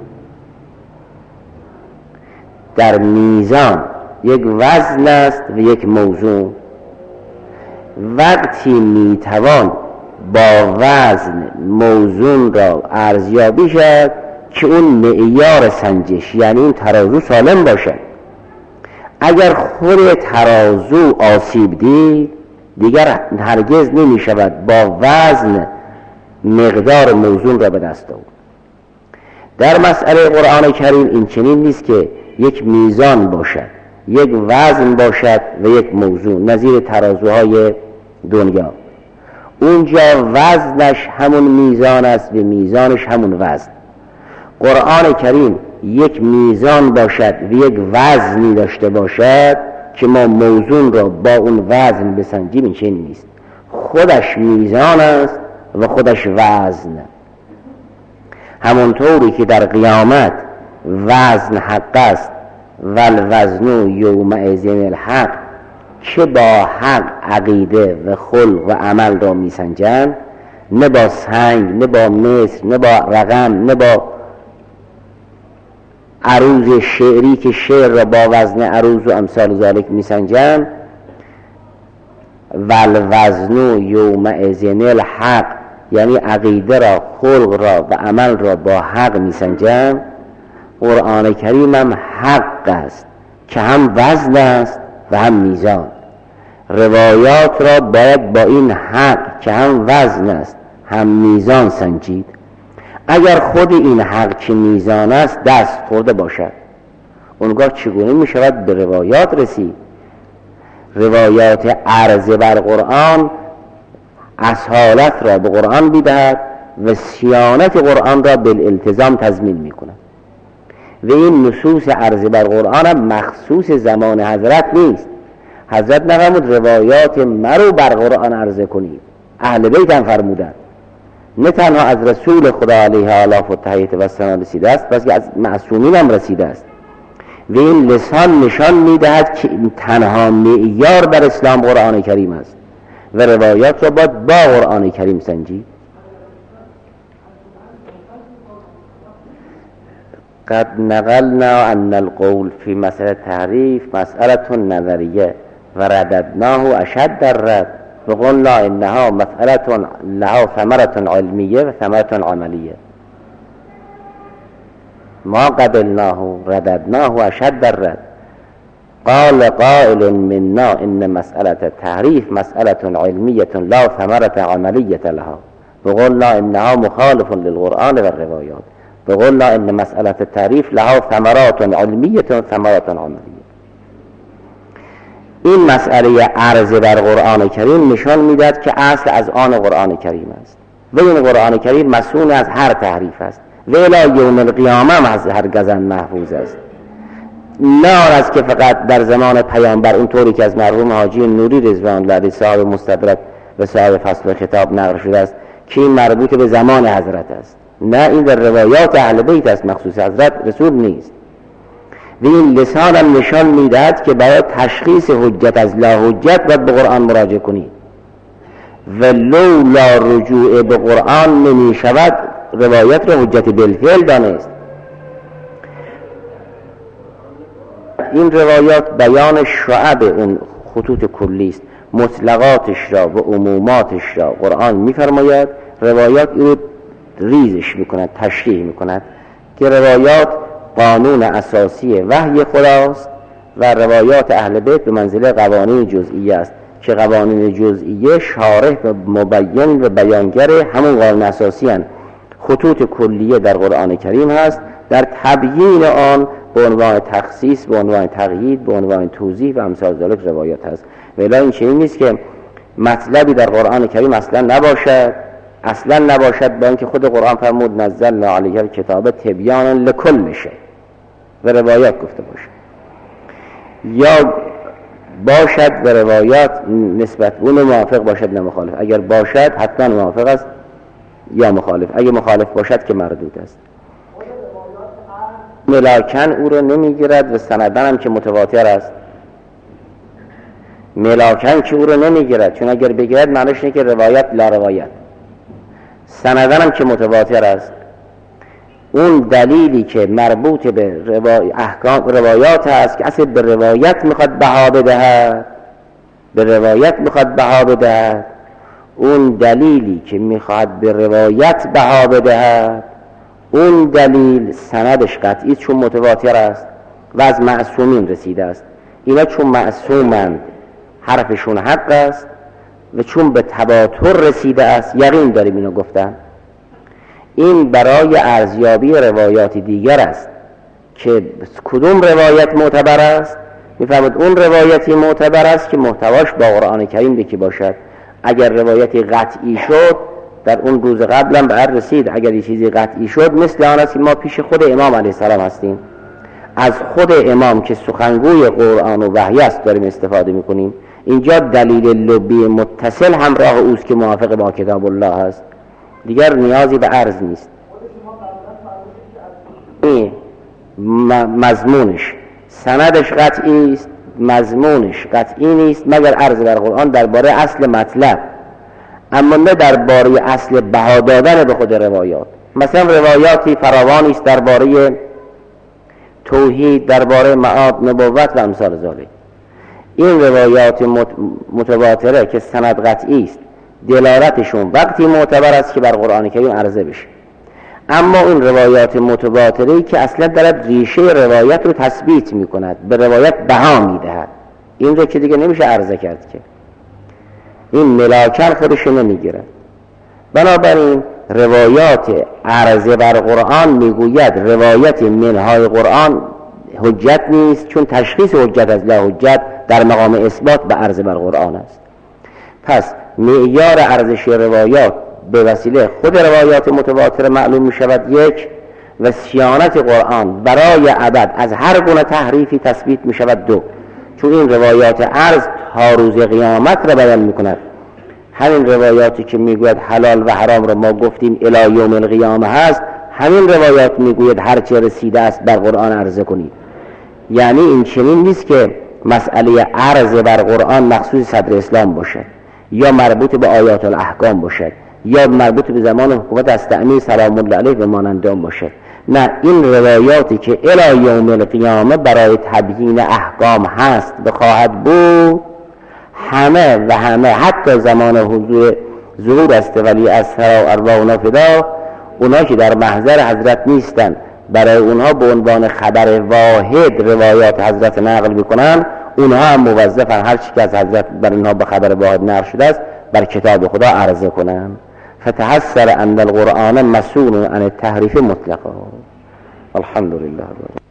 در میزان یک وزن است و یک موزون. وقتی میتوان با وزن موزون را ارزیابی شد که اون معیار سنجش، یعنی اون ترازو سالم باشد. اگر خود ترازو آسیب دید دیگر هرگز نمی شود با وزن مقدار موزون را به دست آورد. در مسئله قرآن کریم این چنین نیست که یک میزان باشد، یک وزن باشد و یک موزون، نظیر ترازوهای دنیا. اونجا وزنش همون میزان است و میزانش همون وزن. قرآن کریم یک میزان باشد و یک وزنی داشته باشد که ما موزون را با اون وزن بسنجیم، این چنین نیست. خودش میزان است و خودش وزن. همونطوری که در قیامت وزن حق است والوزن یومئذ الحق، که با حق عقیده و خلق و عمل را میسنجند، نه با سنگ، نه با مصر، نه با رقم، نه با عروض شعری که شعر را با وزن عروض و امثال ذالک میسنجند. والوزن یومئذ الحق، یعنی عقیده را، خلق را و عمل را با حق میسنجند. قرآن کریم هم حق است که هم وزن است و هم میزان. روایات را باید با این حق که هم وزن است هم میزان سنجید. اگر خود این حق که میزان است دست خورده باشد، اونگاه چگونه می شود به روایات رسید؟ روایات عرضه بر قرآن اصالت را به قرآن بیدهد و صیانت قرآن را بالالتزام تضمین می کند. و این نصوص عرضه بر قرآن هم مخصوص زمان حضرت نیست. حضرت نفرمود روایات مرو بر قرآن عرضه کنید، اهل بیت هم فرمودند. نه تنها از رسول خدا علیه آلاف و تحییت و سلام رسیده است، بلکه از معصومین هم رسیده است. و این لسان نشان میدهد که تنها معیار در اسلام قرآن کریم است و روایات را باید با قرآن کریم سنجید. قد نقلنا ان القول فی مسئله تعریف مسئله نظریه و رددناه اشد الرد و قلنا انها مسئله لها ثمره علمیه و ثمره عملیه. ما قبلناه رددناه اشد الرد. قال قائل منا ان مسألة تعریف مسألة علمیه لا ثمرة عملیه لها و قلنا انها مخالف للقرآن و الروایات و قلنا ان مسألة تعریف لها ثمرات علمیه و ثمرات عملیه. این مسئله عرضه بر قرآن کریم نشان میدهد که اصل از آن قرآن کریم است و این قرآن کریم مسئول از هر تحریف است و الی یوم القیامه هم از هر گزن محفوظ است. نه است که فقط در زمان پیامبر اونطوری که از مرحوم حاجی نوری رضوان الله علیه صاحب مستدرک و صاحب فصل خطاب نقل شده است که این مربوط به زمان حضرت است. نه، این در روایات اهل بیت است، مخصوص حضرت رسول نیست. و این لسان هم نشان میدهد که برای تشخیص حجت از لا حجت باید به قرآن مراجعه کنید و لولا رجوع به قرآن نمی شود روایت را حجت بالفعل دانست. این روایات بیان شعب اون خطوط کلی است، مطلقاتش را و عموماتش را قرآن میفرماید، روایات این ریزش میکند، تشریح میکند که روایات قانون اساسی وحی خداست و روایات اهل بیت به منزله قوانین جزئیه است که قوانین جزئیه شارح و مبین و بیانگر همون قانون اساسی هستند. خطوط کلیه در قرآن کریم هست، در تبیین آن به عنوان تخصیص، به عنوان تقیید، به عنوان توضیح و امثال ذلک روایات هست. ولی این چیزی نیست که مطلبی در قرآن کریم اصلا نباشد، اصلا نباشد، با اینکه خود قرآن فرمود نزلنا علیه الکتاب تبیانا لکل شیء و روایات گفته باشد، یا باشد و روایات نسبت اون موافق باشد نه مخالف. اگر باشد حتما موافق است یا مخالف، اگر مخالف باشد که مردود است. ملاکن او رو نمیگیرد و سندن هم که متواتر است. ملاکن که او رو نمیگیرد، چون اگر بگیرد معنیش اینه که روایت لا روایت. سندن هم که متواتر است. اون دلیلی که مربوط به روای... احکام روایات است که اصل به روایت میخواد بها بدهد، به روایت میخواد بها بدهد، اون دلیلی که میخواد به روایت بها بدهد، اون دلیل سندش قطعی چون متواتر است و از معصومین رسیده است. اینا چون معصومند حرفشون حق است و چون به تواتر رسیده است یقین داریم اینو گفتن. این برای ارزیابی روایات دیگر است که کدوم روایت معتبر است. میفهمید اون روایتی معتبر است که محتواش با قرآن کریم یکی باشد. اگر روایتی قطعی شد در اون روز قبلا به هر رسید، اگر یه چیزی قطعی شد مثل آن است که ما پیش خود امام علیه السلام هستیم، از خود امام که سخنگوی قرآن و وحی است داریم استفاده میکنیم. اینجا دلیل لبی متصل همراه اوست که موافق با کتاب الله است، دیگر نیازی به عرض نیست. مضمونش سندش قطعی است، مضمونش قطعی نیست مگر عرض بر قرآن درباره اصل مطلب، اما نه درباره اصل بها دادن به خود روایات. مثلا روایاتی فراوانی است درباره توحید، درباره معاد، نبوت و امثال ذلک. این روایات متواتره که سند قطعی است دلالتشون وقتی معتبر است که بر قرآن کریم عرضه بشه. اما این روایات متواتری که اصلا دارد ریشه روایت رو تثبیت میکند، به روایت بها میدهد، این رو که دیگه نمیشه عرضه کرد که این ملاکن خودش نمیگیرد. بنابراین روایات عرضه بر قرآن میگوید روایت منهای قرآن حجت نیست، چون تشخیص حجت از لا حجت در مقام اثبات به عرض بر قرآن است. پس معیار ارزش روایات به وسیله خود روایات متواتر معلوم می شود یک، و صیانت قرآن برای ابد از هر گونه تحریفی تثبیت می شود دو، چون این روایات عرض تا روز قیامت را بیان می کند. همین روایاتی که می گوید حلال و حرام را ما گفتیم الی یوم القیامه هست، همین روایات می گوید هر چه رسیده است بر قرآن عرضه کنید. یعنی این چنین نیست که مسئله عرض بر قرآن مخصوص صدر اسلام باشد یا مربوط به آیات الاحکام باشد یا مربوط به زمان حکومت استعمی سلام الله علیه و مانند آن باشد. نه، این روایاتی که الی یوم القیامه برای تبیین احکام هست و خواهد بود، همه و همه حتی زمان حضور ظهور است ولی اصحاب ارواحنا فدا، اونا که در محضر حضرت نیستن، برای اونها به عنوان خبر واحد روایات حضرت نقل میکنن، اونها هم موظفن هر چی که از حضرت بر اونها به خبر واحد نقل شده است بر کتاب خدا عرضه کنن. فتحسر ان القرآن مسئول عن التحریف مطلقا. الحمدلله.